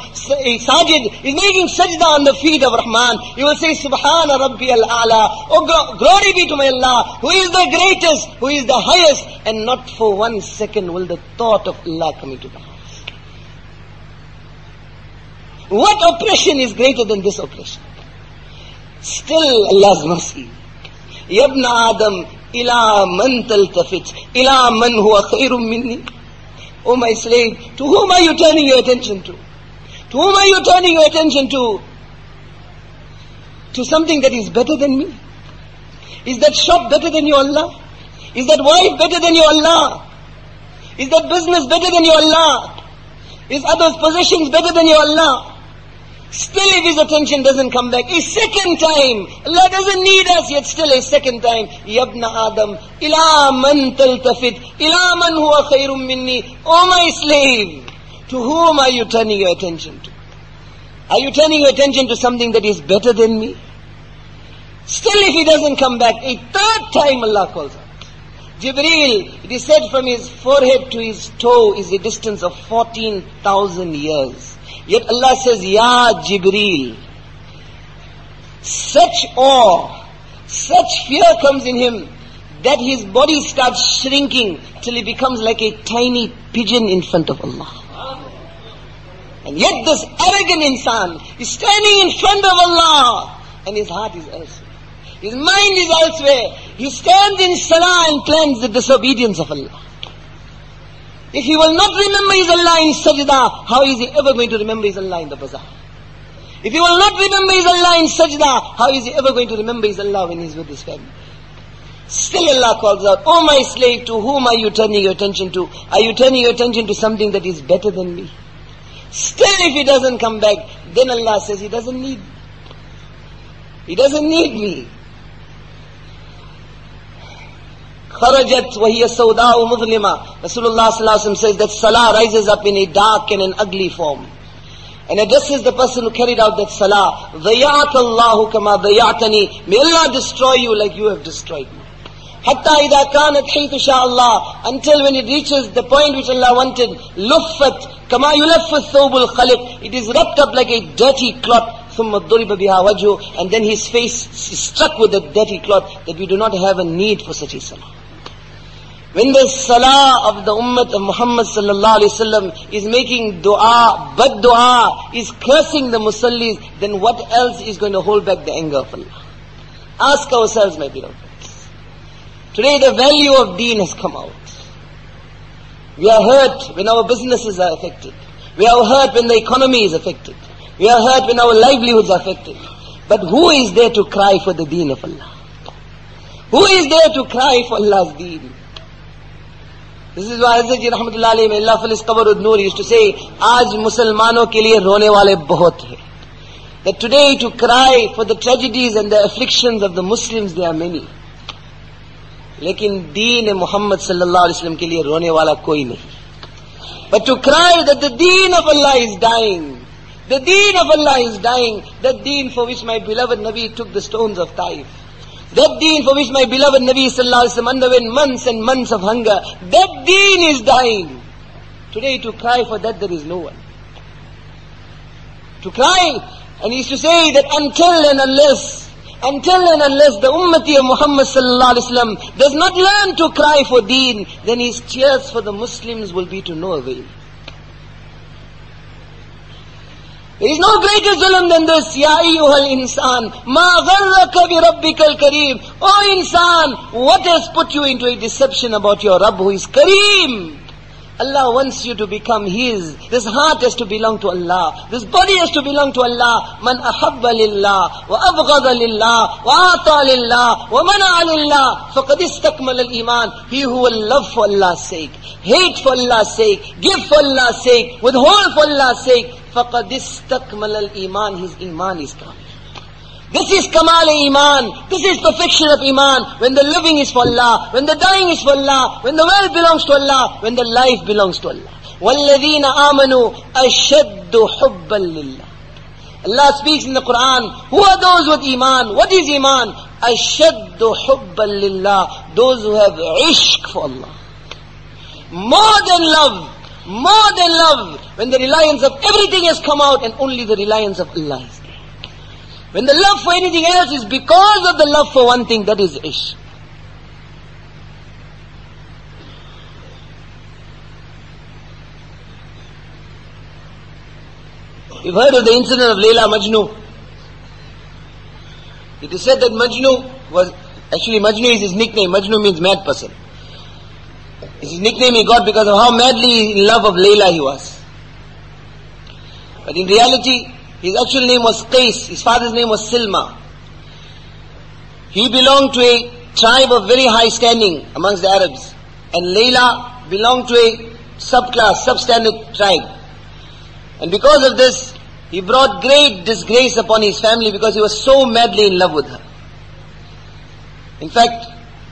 Sajid is making sajda on the feet of Rahman. He will say, Subhana Rabbi al-A'la. Oh, glory be to my Allah, who is the greatest, who is the highest, and not for one second will the thought of Allah come into the heart. What oppression is greater than this oppression? Still Allah's mercy. Yabna Adam, ila man taltafit, ila man huwa khairum minni. Oh my slave, to whom are you turning your attention to? To whom are you turning your attention to? To something that is better than me? Is that shop better than your Allah? Is that wife better than your Allah? Is that business better than your Allah? Is others' possessions better than your Allah? Still if his attention doesn't come back a second time, Allah doesn't need us, yet still a second time, Yabna Adam, ila man taltafit, ila man huwa khairum minni. Oh my slave, to whom are you turning your attention to? Are you turning your attention to something that is better than me? Still if he doesn't come back, a third time Allah calls out. Jibreel, it is said from his forehead to his toe is a distance of fourteen thousand years. Yet Allah says, Ya Jibreel. Such awe, such fear comes in him that his body starts shrinking till he becomes like a tiny pigeon in front of Allah. And yet this arrogant insan is standing in front of Allah and his heart is elsewhere. His mind is elsewhere. He stands in salah and plans the disobedience of Allah. If he will not remember his Allah in sajda, how is he ever going to remember his Allah in the bazaar? If he will not remember his Allah in sajda, how is he ever going to remember his Allah when he's with his family? Still Allah calls out, oh my slave, to whom are you turning your attention to? Are you turning your attention to something that is better than me? Still if he doesn't come back, then Allah says he doesn't need me. He doesn't need me. Kharajat wa hiya sawda'u mudhlima. Rasulullah sallallahu alaihi wasallam says that salah rises up in a dark and an ugly form, and addresses the person who carried out that salah. Dayat Allahu kama dayatani. May Allah destroy you like you have destroyed me. Hatta idha kanat haythu sha Allah. Until when it reaches the point which Allah wanted. Luffat kama yulaffu thawbul khaliq. It is wrapped up like a dirty cloth. And then his face is struck with the dirty cloth, that we do not have a need for such a salah. When the salah of the ummah of Muhammad sallallahu alaihi wasallam is making dua, but dua is cursing the musallis, then what else is going to hold back the anger of Allah? Ask ourselves, my beloved. Today the value of deen has come out. We are hurt when our businesses are affected. We are hurt when the economy is affected. We are hurt when our livelihoods are affected. But who is there to cry for the deen of Allah? Who is there to cry for Allah's deen? This is why Hazrat Ji Rahmatullah Alayhi, may Allah fill his qabr with noor, used to say, Aaj Musalmano ke liye rone wale bahut hai. That today to cry for the tragedies and the afflictions of the Muslims, there are many. Lekin deen Muhammad sallallahu alaihi wasallam ke liye rone wala koi nahi. But to cry that the deen of Allah is dying. The deen of Allah is dying. That deen for which my beloved Nabi took the stones of Taif. That deen for which my beloved Nabi sallallahu alaihi wasallam underwent months and months of hunger. That deen is dying. Today to cry for that there is no one. To cry, and he used to say that until and unless, until and unless the ummati of Muhammad sallallahu alaihi wasallam does not learn to cry for deen, then his tears for the Muslims will be to no avail. There is no greater zulm than this. Ya ayyuhal insan, ma gharraka bi rabbikal kareem. O insan, what has put you into a deception about your Rabb who is Kareem? Allah wants you to become His. This heart has to belong to Allah. This body has to belong to Allah. Man ahabba lillah, wa abghada lillah, wa ata lillah, wa mana'a lillah, faqad istakmala al-iman. He who will love for Allah's sake, hate for Allah's sake, give for Allah's sake, withhold for Allah's sake, faqad istakmala al-iman. His iman is come. This is Kamal Iman. This is perfection of Iman. When the living is for Allah, when the dying is for Allah, when the world belongs to Allah, when the life belongs to Allah. وَالَّذِينَ آمَنُوا أَشَدُّ حُبًّا لِلَّهِ. Allah speaks in the Quran, who are those with Iman? What is Iman? أَشَدُّ حُبًّا لِلَّهِ. Those who have ishq for Allah. More than love. More than love. When the reliance of everything has come out and only the reliance of Allah is there. When the love for anything else is because of the love for one thing, that is ishq. You've heard of the incident of Layla Majnu. It is said that Majnu was, actually Majnu is his nickname. Majnu means mad person. It's his nickname he got because of how madly in love of Layla he was. But in reality, his actual name was Qais. His father's name was Silma. He belonged to a tribe of very high standing amongst the Arabs. And Layla belonged to a subclass, substandard tribe. And because of this, he brought great disgrace upon his family because he was so madly in love with her. In fact,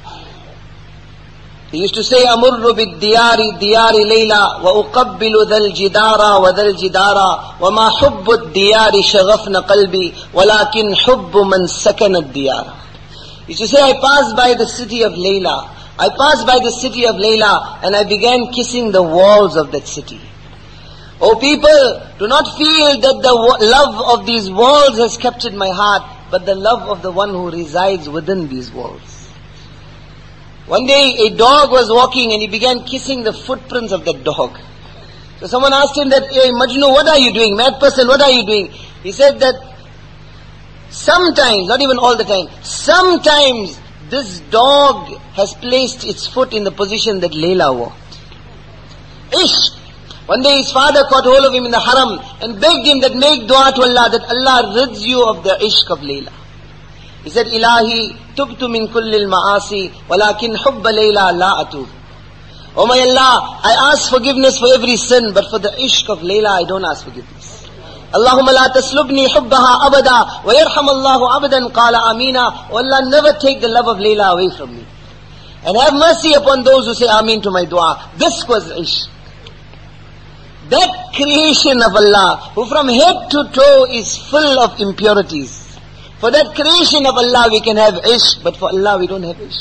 he used to say, أمر بالديار ديار ليلى وأقبل ذا الجدار وذا الجدار وما حب الديار شغفن قلبي ولكن حب من سكن الديار. He used to say, I passed by the city of Layla. I passed by the city of Layla and I began kissing the walls of that city. O people, do not feel that the love of these walls has captured my heart, but the love of the one who resides within these walls. One day a dog was walking and he began kissing the footprints of that dog. So someone asked him that, hey Majnu, what are you doing? Mad person, what are you doing? He said that sometimes, not even all the time, sometimes this dog has placed its foot in the position that Layla walked. Ishq. One day his father caught hold of him in the haram and begged him that make dua to Allah, that Allah rids you of the ishq of Layla. He said, Ilahi, tubtu min kullil ma'asi, walakin hubba Layla la atub. Oh my Allah, I ask forgiveness for every sin, but for the ishq of Layla, I don't ask forgiveness. Allahumma la taslubni hubbaha abada, wa yarham Allahu abadan qala amina. Oh Allah, never take the love of Layla away from me. And have mercy upon those who say Ameen to my dua. This was ishq. That creation of Allah, who from head to toe is full of impurities. For that creation of Allah we can have ishq, but for Allah we don't have ishq.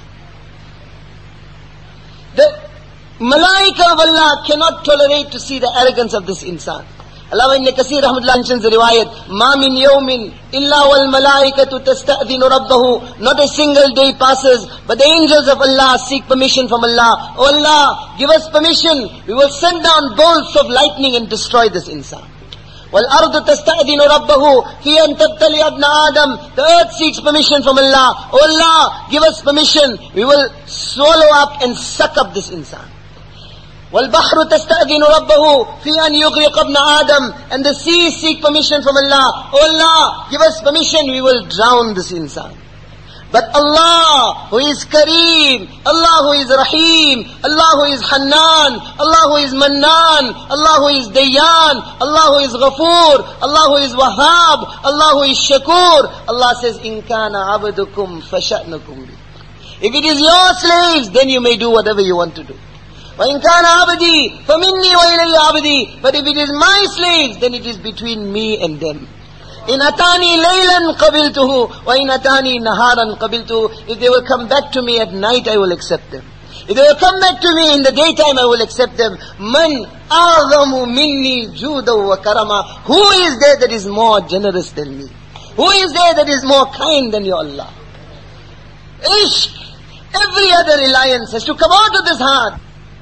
The malaika of Allah cannot tolerate to see the arrogance of this insan. Allah ibn Kathir rahmatullah mentions the riwayat, Ma min yawmin illa wal malaikatu tasta'dhinu rabbahu. Not a single day passes, but the angels of Allah seek permission from Allah. Oh Allah, give us permission. We will send down bolts of lightning and destroy this insan. Wal ardu tasta'dhinu rabbahu fi an tabtali abna Adam. The earth seeks permission from Allah. Oh Allah, give us permission. We will swallow up and suck up this insan. وَالْبَحْرُ تَسْتَأْذِنُ رَبَّهُ فِي أَنْ يُغْرِقَ ابْنَ آدَمَ. And the seas seek permission from Allah. Oh Allah, give us permission, we will drown this insan. But Allah, who is Kareem, Allah who is Rahim, Allah who is Hannan, Allah who is Mannan, Allah who is Dayyan, Allah who is Ghafoor, Allah who is Wahhab, Allah who is Shakur. Allah says, إِن كَانَ عَبْدُكُمْ فَشَأْنُكُمْ بِهِ. If it is your slaves, then you may do whatever you want to do. وَإِن كَانَ عَبْدِي فَمِنِّي وَإِلَيَّ عَبْدِي. But if it is my slaves, then it is between me and them. In atani laylan qabiltuhu wa in atani naharan qabiltuhu. If they will come back to me at night, I will accept them. If they will come back to me in the daytime, I will accept them. Man a'zamu minni judaw wa karama. Who is there that is more generous than me? Who is there that is more kind than your Allah? Ishq. Every other reliance has to come out of this heart.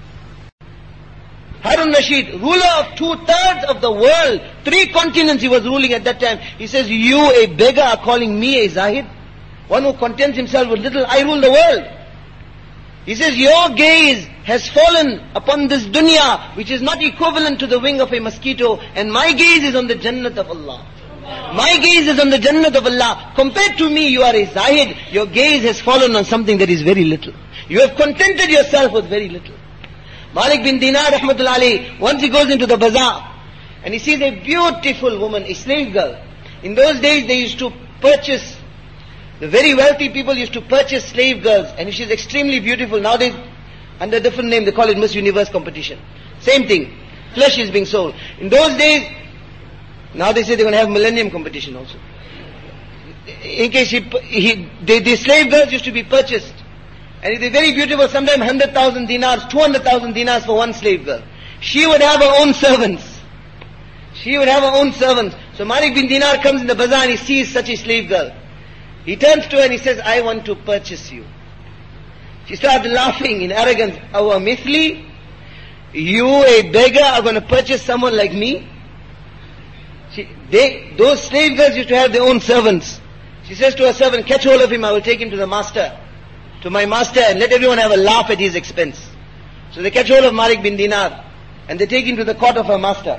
Harun Rashid, ruler of two-thirds of the world, three continents he was ruling at that time. He says, you a beggar are calling me a Zahid? One who contents himself with little, I rule the world. He says, your gaze has fallen upon this dunya, which is not equivalent to the wing of a mosquito, and my gaze is on the Jannat of Allah. My gaze is on the Jannat of Allah. Compared to me, you are a Zahid. Your gaze has fallen on something that is very little. You have contented yourself with very little. Malik bin Dinar rahmatullah alayhi, once he goes into the bazaar and he sees a beautiful woman, a slave girl. In those days they used to purchase, the very wealthy people used to purchase slave girls, and if she's extremely beautiful, nowadays under a different name they call it Miss Universe competition. Same thing, flesh is being sold. In those days, now they say they're going to have millennium competition also. In case he, he the, the slave girls used to be purchased. And if they're very beautiful, sometimes one hundred thousand dinars, two hundred thousand dinars for one slave girl. She would have her own servants. She would have her own servants. So Malik bin Dinar comes in the bazaar and he sees such a slave girl. He turns to her and he says, I want to purchase you. She started laughing in arrogance. Awa mithli, you a beggar are going to purchase someone like me? She, they, those slave girls used to have their own servants. She says to her servant, catch hold of him, I will take him to the master. To my master, and let everyone have a laugh at his expense. So they catch hold of Malik bin Dinar and they take him to the court of her master.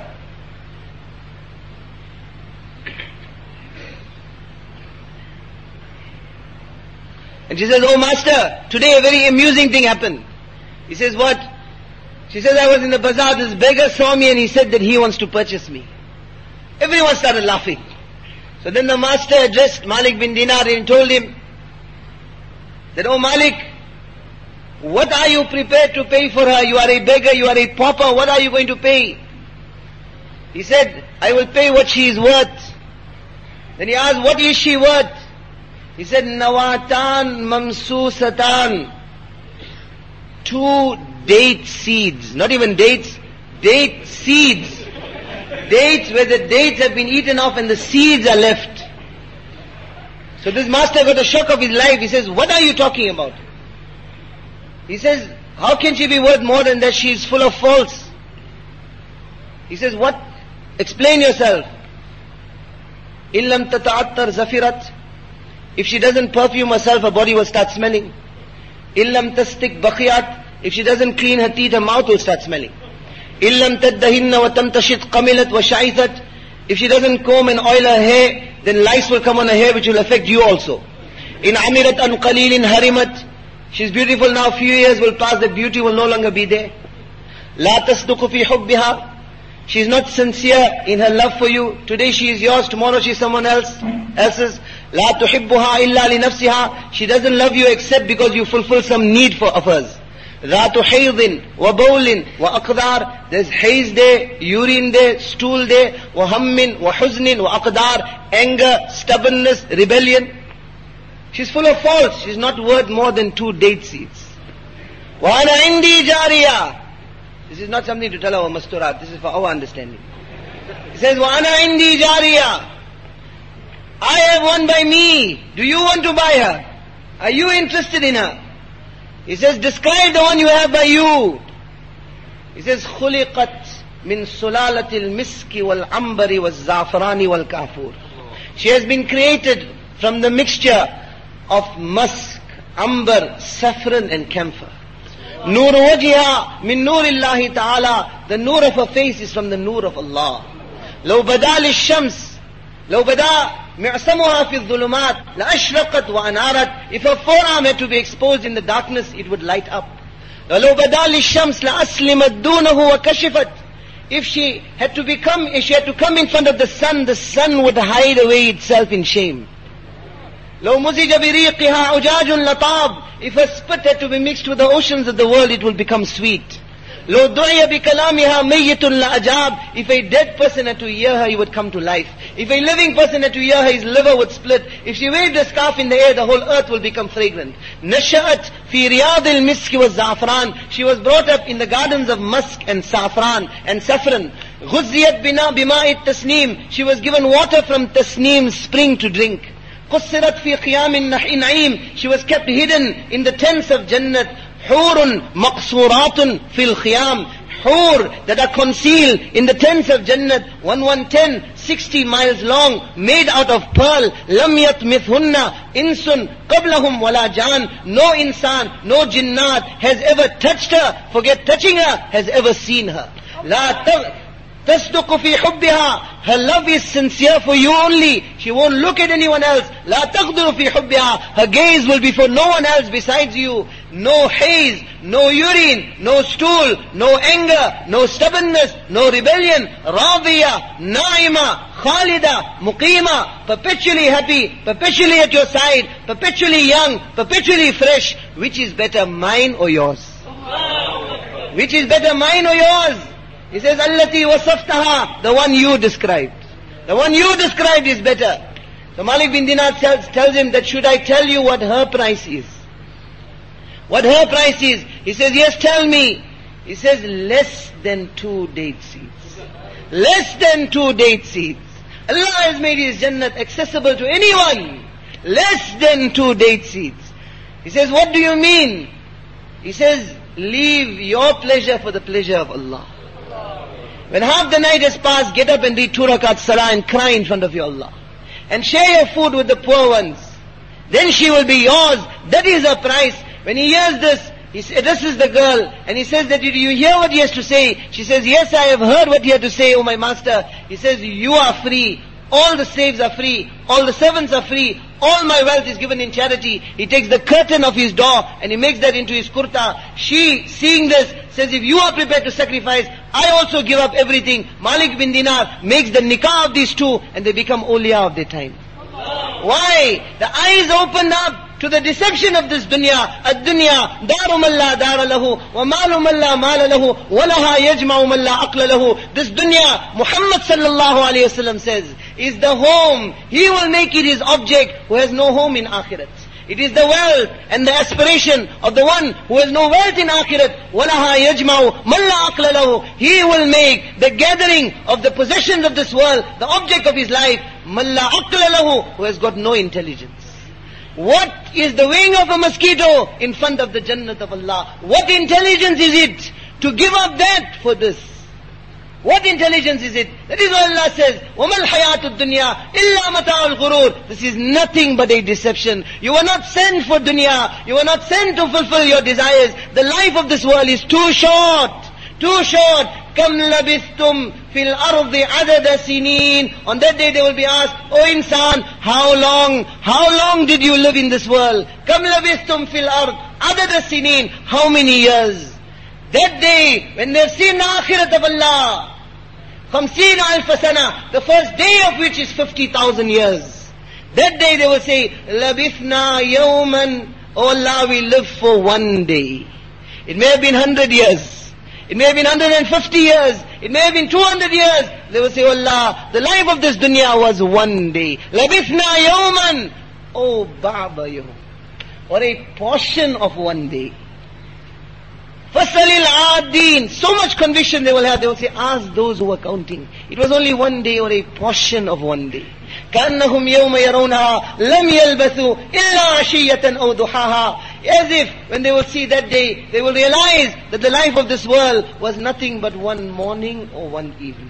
And she says, oh master, today a very amusing thing happened. He says, what? She says, I was in the bazaar, this beggar saw me and he said that he wants to purchase me. Everyone started laughing. So then the master addressed Malik bin Dinar and told him that, oh Malik, what are you prepared to pay for her? You are a beggar, you are a pauper, what are you going to pay? He said, I will pay what she is worth. Then he asked, what is she worth? He said, Nawatan mamsusatan. Two date seeds, not even dates, date seeds. Dates where the dates have been eaten off and the seeds are left. So this master got a shock of his life. He says, what are you talking about? He says, how can she be worth more than that? She is full of faults. He says, what? Explain yourself. Illam tata'attar zafirat. If she doesn't perfume herself, her body will start smelling. Illam tastik bakhiyat. If she doesn't clean her teeth, her mouth will start smelling. Illam taddahinna wa tamtashit qamilat wa sha'ithat. If she doesn't comb and oil her hair, then lice will come on her hair which will affect you also. In amirat an qalilin harimat. She's beautiful now, few years will pass, the beauty will no longer be there. La tasduqu fi hubbiha. She's not sincere in her love for you. Today she is yours, tomorrow she is someone else, else's. La tuhibbuha illa li nafsiha. She doesn't love you except because you fulfill some need for of hers. Dhatu haydin wa bawlin wa aqdar. There's haze there, urine there, stool there, wa hammin wa huznin wa aqdar. Anger, stubbornness, rebellion. She's full of faults. She's not worth more than two date seeds. Wa ana indi jariya. This is not something to tell our masturat. This is for our understanding. He says, wa ana indi jariya. I have one by me. Do you want to buy her? Are you interested in her? He says, describe the one you have by you. He says, خُلِقَتْ مِنْ سُلَالَةِ الْمِسْكِ وَالْعَمْبَرِ وَالزَّعْفَرَانِ وَالْكَافُورِ. She has been created from the mixture of musk, amber, saffron and camphor. Nur wajha min nur illahi ta'ala. The nur of her face is from the nur of Allah. لو بدا للشمس لو بدا معصمها في الظلمات لأشرقت وأنارت. If her forearm had to be exposed in the darkness, it would light up. لو بدا للشمس لأسلمت دونه وكشفت. If she had to become, if she had to come in front of the sun, the sun would hide away itself in shame. لو مزج بريقها أجاج لطاب. If her spit had to be mixed with the oceans of the world, it will become sweet. لو دعي بكلامها ميت لأجاب. If a dead person had to hear her, he would come to life. If a living person had to hear her, his liver would split. If she waved a scarf in the air, the whole earth will become fragrant. نشأت في رياض المسك والزعفران. She was brought up in the gardens of musk and saffron and saffron. غزيت بنا بماء التسنيم. She was given water from Tasneem spring to drink. قصرت في خيام النعيم. She was kept hidden in the tents of Jannat. حور مقصورات في الخيام. Hur that are concealed in the tents of Jannat. One one ten, sixty miles long, made out of pearl. لم يطمثهن إنس قبلهم ولا جان. No insan, no jinnat has ever touched her. Forget touching her, has ever seen her. لا تصدق في حبها. Her love is sincere for you only. She won't look at anyone else. لا تغدر في حبها. Her gaze will be for no one else besides you. No haze, no urine, no stool, no anger, no stubbornness, no rebellion. Radiya, Naima, Khalida, Muqima, perpetually happy, perpetually at your side, perpetually young, perpetually fresh. Which is better, mine or yours? Which is better, mine or yours? He says, Allati wasaftaha, the one you described. The one you described is better. So Malik bin Dinar tells, tells him that should I tell you what her price is? What her price is? He says, yes, tell me. He says, less than two date seeds. Less than two date seeds. Allah has made His Jannat accessible to anyone. Less than two date seeds. He says, what do you mean? He says, leave your pleasure for the pleasure of Allah. When half the night has passed, get up and read two rakat salah and cry in front of your Allah. And share your food with the poor ones. Then she will be yours. That is her price. When he hears this, he addresses the girl and he says that, did you hear what he has to say? She says, yes, I have heard what he had to say, O my master. He says, you are free. All the slaves are free. All the servants are free. All my wealth is given in charity. He takes the curtain of his door and he makes that into his kurta. She, seeing this, says, if you are prepared to sacrifice, I also give up everything. Malik bin Dinar makes the nikah of these two and they become awliya of their time. Why? The eyes opened up to the deception of this dunya. Ad-dunya daru man la dara lahu wa malu man la mala lahu wa laha yajma'u man la aqla lahu. This dunya, Muhammad sallallahu alayhi wasallam says, is the home. He will make it his object who has no home in akhirat. It is the wealth and the aspiration of the one who has no wealth in akhirat. وَلَهَا يَجْمَعُ مَنْ لَا أَقْلَ لَهُ. He will make the gathering of the possessions of this world the object of his life. مَنْ لَا أَقْلَ لَهُ, who has got no intelligence. What is the wing of a mosquito in front of the Jannat of Allah? What intelligence is it to give up that for this? What intelligence is it? That is what Allah says, وَمَا الْحَيَاةُ الدُّنْيَا إِلَّا مَتَاعُ الْغُرُورِ. This is nothing but a deception. You are not sent for dunya. You are not sent to fulfill your desires. The life of this world is too short. Too short. كَمْ لَبِثْتُمْ فِي الْأَرْضِ عَدَدَ سِنِينَ. On that day they will be asked, O insan, how long, how long did you live in this world? كَمْ لَبِثْتُمْ فِي الْأَرْضِ عَدَدَ سِنِينَ. How many years? That day, when they've seen the akhirat of Allah, خمسين ألف سنة, the first day of which is fifty thousand years. That day they will say, لَبِثْنَا يَوْمًا. Oh Allah, we live for one day. It may have been one hundred years. It may have been one hundred fifty years. It may have been two hundred years. They will say, oh Allah, the life of this dunya was one day. لَبِثْنَا يَوْمًا. Oh Baba yawm. Or a portion of one day. فَسَلِ الْعَادِينَ. So much conviction they will have. They will say, ask those who are counting. It was only one day or a portion of one day. كَأَنَّهُمْ يَوْمَ يَرَوْنَهَا لَمْ يَلْبَثُوا إِلَّا عَشِيَّةً أَوْ ضُحَاهَا. As if when they will see that day, they will realize that the life of this world was nothing but one morning or one evening.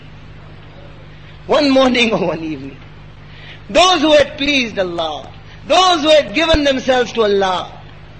One morning or one evening. Those who had pleased Allah, those who had given themselves to Allah,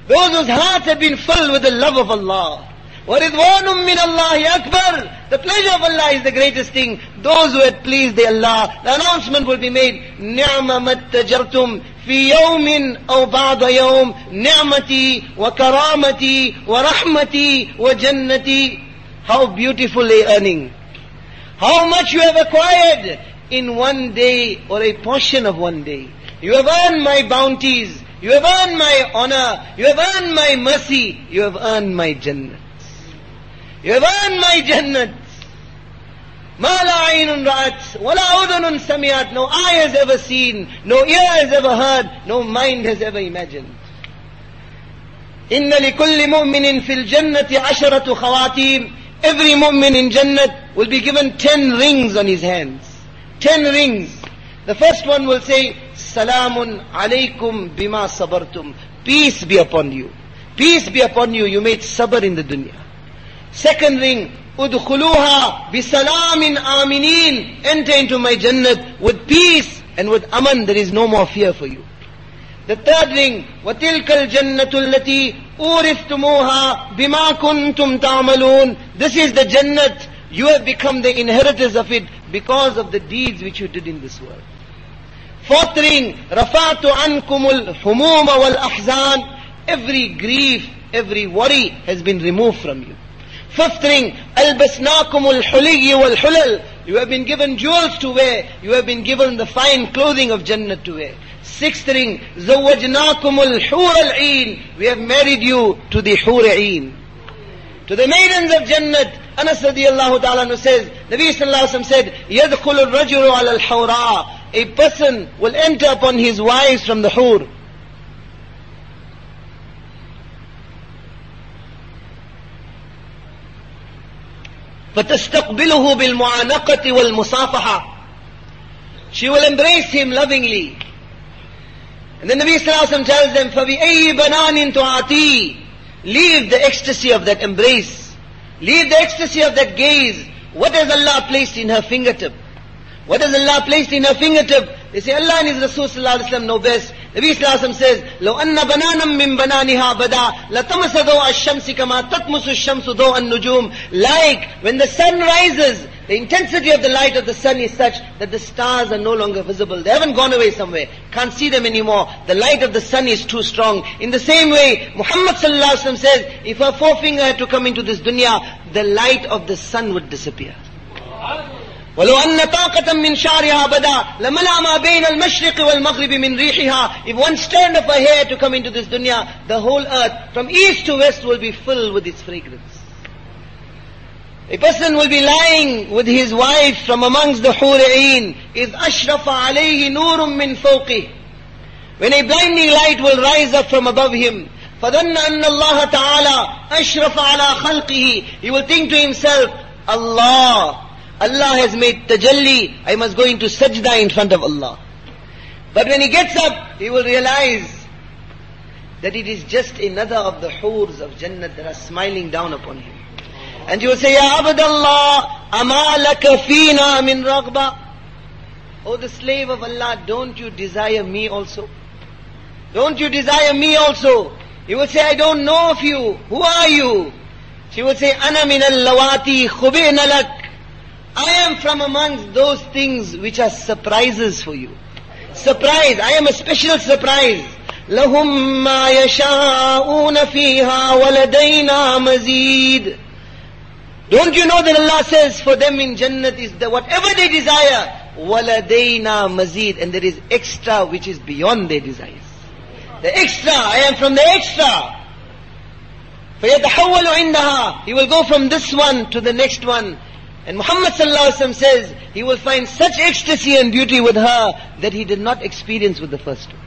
Those whose hearts have been filled with the love of Allah. وَرِضْوَانٌ مِّنَ اللَّهِ أَكْبَرُ. The pleasure of Allah is the greatest thing. Those who had pleased the Allah, the announcement will be made, نِعْمَ مَتَّجَرْتُمْ فِي يَوْمٍ أَوْ بَعْضَ يَوْمٍ نِعْمَتِي وَكَرَامَتِي وَرَحْمَتِي وَجَنَّتِي. How beautifully earning. How much you have acquired in one day or a portion of one day. You have earned my bounties. You have earned my honor. You have earned my mercy. You have earned my Jannat. You have earned my Jannat. مَا لَا عَيْنٌ رَأَتْ وَلَا أُذُنٌ سَمِعَتْ. No eye has ever seen, no ear has ever heard, no mind has ever imagined. إِنَّ لِكُلِّ مُؤْمِنٍ فِي الْجَنَّةِ عَشَرَةُ خَوَاتِيمٍ. Every mu'min in Jannat will be given ten rings on his hands. Ten rings. The first one will say, Salamun alaykum bima sabartum. Peace be upon you. Peace be upon you. You made sabr in the dunya. Second ring, Udkhuluha bisalamin aminin. Enter into my Jannat with peace and with aman. There is no more fear for you. The third ring, وَتِلْكَ الْجَنَّةُ الَّتِي أُورِثْتُمُوهَا بِمَا كُنْتُمْ تَعْمَلُونَ. This is the Jannat. You have become the inheritors of it because of the deeds which you did in this world. Fourth ring, رَفَعْتُ عَنْكُمُ الْحُمُومَ وَالْأَحْزَانِ. Every grief, every worry has been removed from you. Fifth ring, أَلْبَسْنَاكُمُ الْحُلِيِّ وَالْحُلَلِ. You have been given jewels to wear. You have been given the fine clothing of Jannat to wear. Sixth ring, زَوَّجْنَاكُمُ الْحُورَ الْعِينِ. We have married you to the Hur-Ain. To the maidens of Jannat. Anas radiyallahu ta'ala says, Nabi sallallahu alayhi wa sallam said, يَدْخُلُ الرَّجُلُ عَلَى الْحَوْرَىٰ. A person will enter upon his wives from the Hur. فَتَسْتَقْبِلُهُ بِالْمُعَانَقَةِ وَالْمُصَافَحَةِ. She will embrace him lovingly. And then Nabi sallallahu alayhi wa sallam tells them, فَبِأَيِّ بَنَانٍ تُعَطِي. Leave the ecstasy of that embrace. Leave the ecstasy of that gaze. What has Allah placed in her fingertip? What has Allah placed in her fingertip? They say Allah and His Rasul sallallahu alayhi wa sallam know best. Nabi sallallahu alayhi wa sallam says, لو أن بنانا من بنانها بدا لتمس ضوء الشمس كما تطمس الشمس ضوء النجوم. Like when the sun rises, the intensity of the light of the sun is such that the stars are no longer visible. They haven't gone away somewhere. Can't see them anymore. The light of the sun is too strong. In the same way, Muhammad sallallahu alayhi wa sallam says, if her forefinger had to come into this dunya, the light of the sun would disappear. وَلَوْ أَنَّ طَاقَةً مِّن شَعْرِهَا بَدَى لَمَلَأَ مَا بَيْنَ الْمَشْرِقِ وَالْمَغْرِبِ مِنْ رِيحِهَا. If one strand of her hair to come into this dunya, the whole earth from east to west will be filled with its fragrance. A person will be lying with his wife from amongst the Hur-Ain. إِذْ أَشْرَفَ عَلَيْهِ نُورٌ مِّن فَوْقِهِ. When a blinding light will rise up from above him, فَظَنَّ أَنَّ اللَّهَ تَعَالَى أَشْرَفَ عَلَى خَلْقِهِ. He will think to himself, Allah, Allah has made tajalli, I must go into sajda in front of Allah. But when he gets up, he will realize that it is just another of the hurs of Jannat that are smiling down upon him. And he will say, Ya Abdallah, ama laka feena min raghba. Oh, the slave of Allah, don't you desire me also? Don't you desire me also? He will say, I don't know of you. Who are you? She will say, Ana min al-lawati khubina lak. I am from amongst those things which are surprises for you. Surprise, I am a special surprise. لَهُمْ مَا يَشَاءُونَ فِيهَا وَلَدَيْنَا مَزِيدٌ. Don't you know that Allah says for them in Jannat is that whatever they desire, وَلَدَيْنَا مَزِيدٌ. And there is extra which is beyond their desires. The extra, I am from the extra. فَيَتَحَوَّلُ عِنْدَهَا. He will go from this one to the next one. And Muhammad sallallahu alaihi wasallam says, he will find such ecstasy and beauty with her that he did not experience with the first one.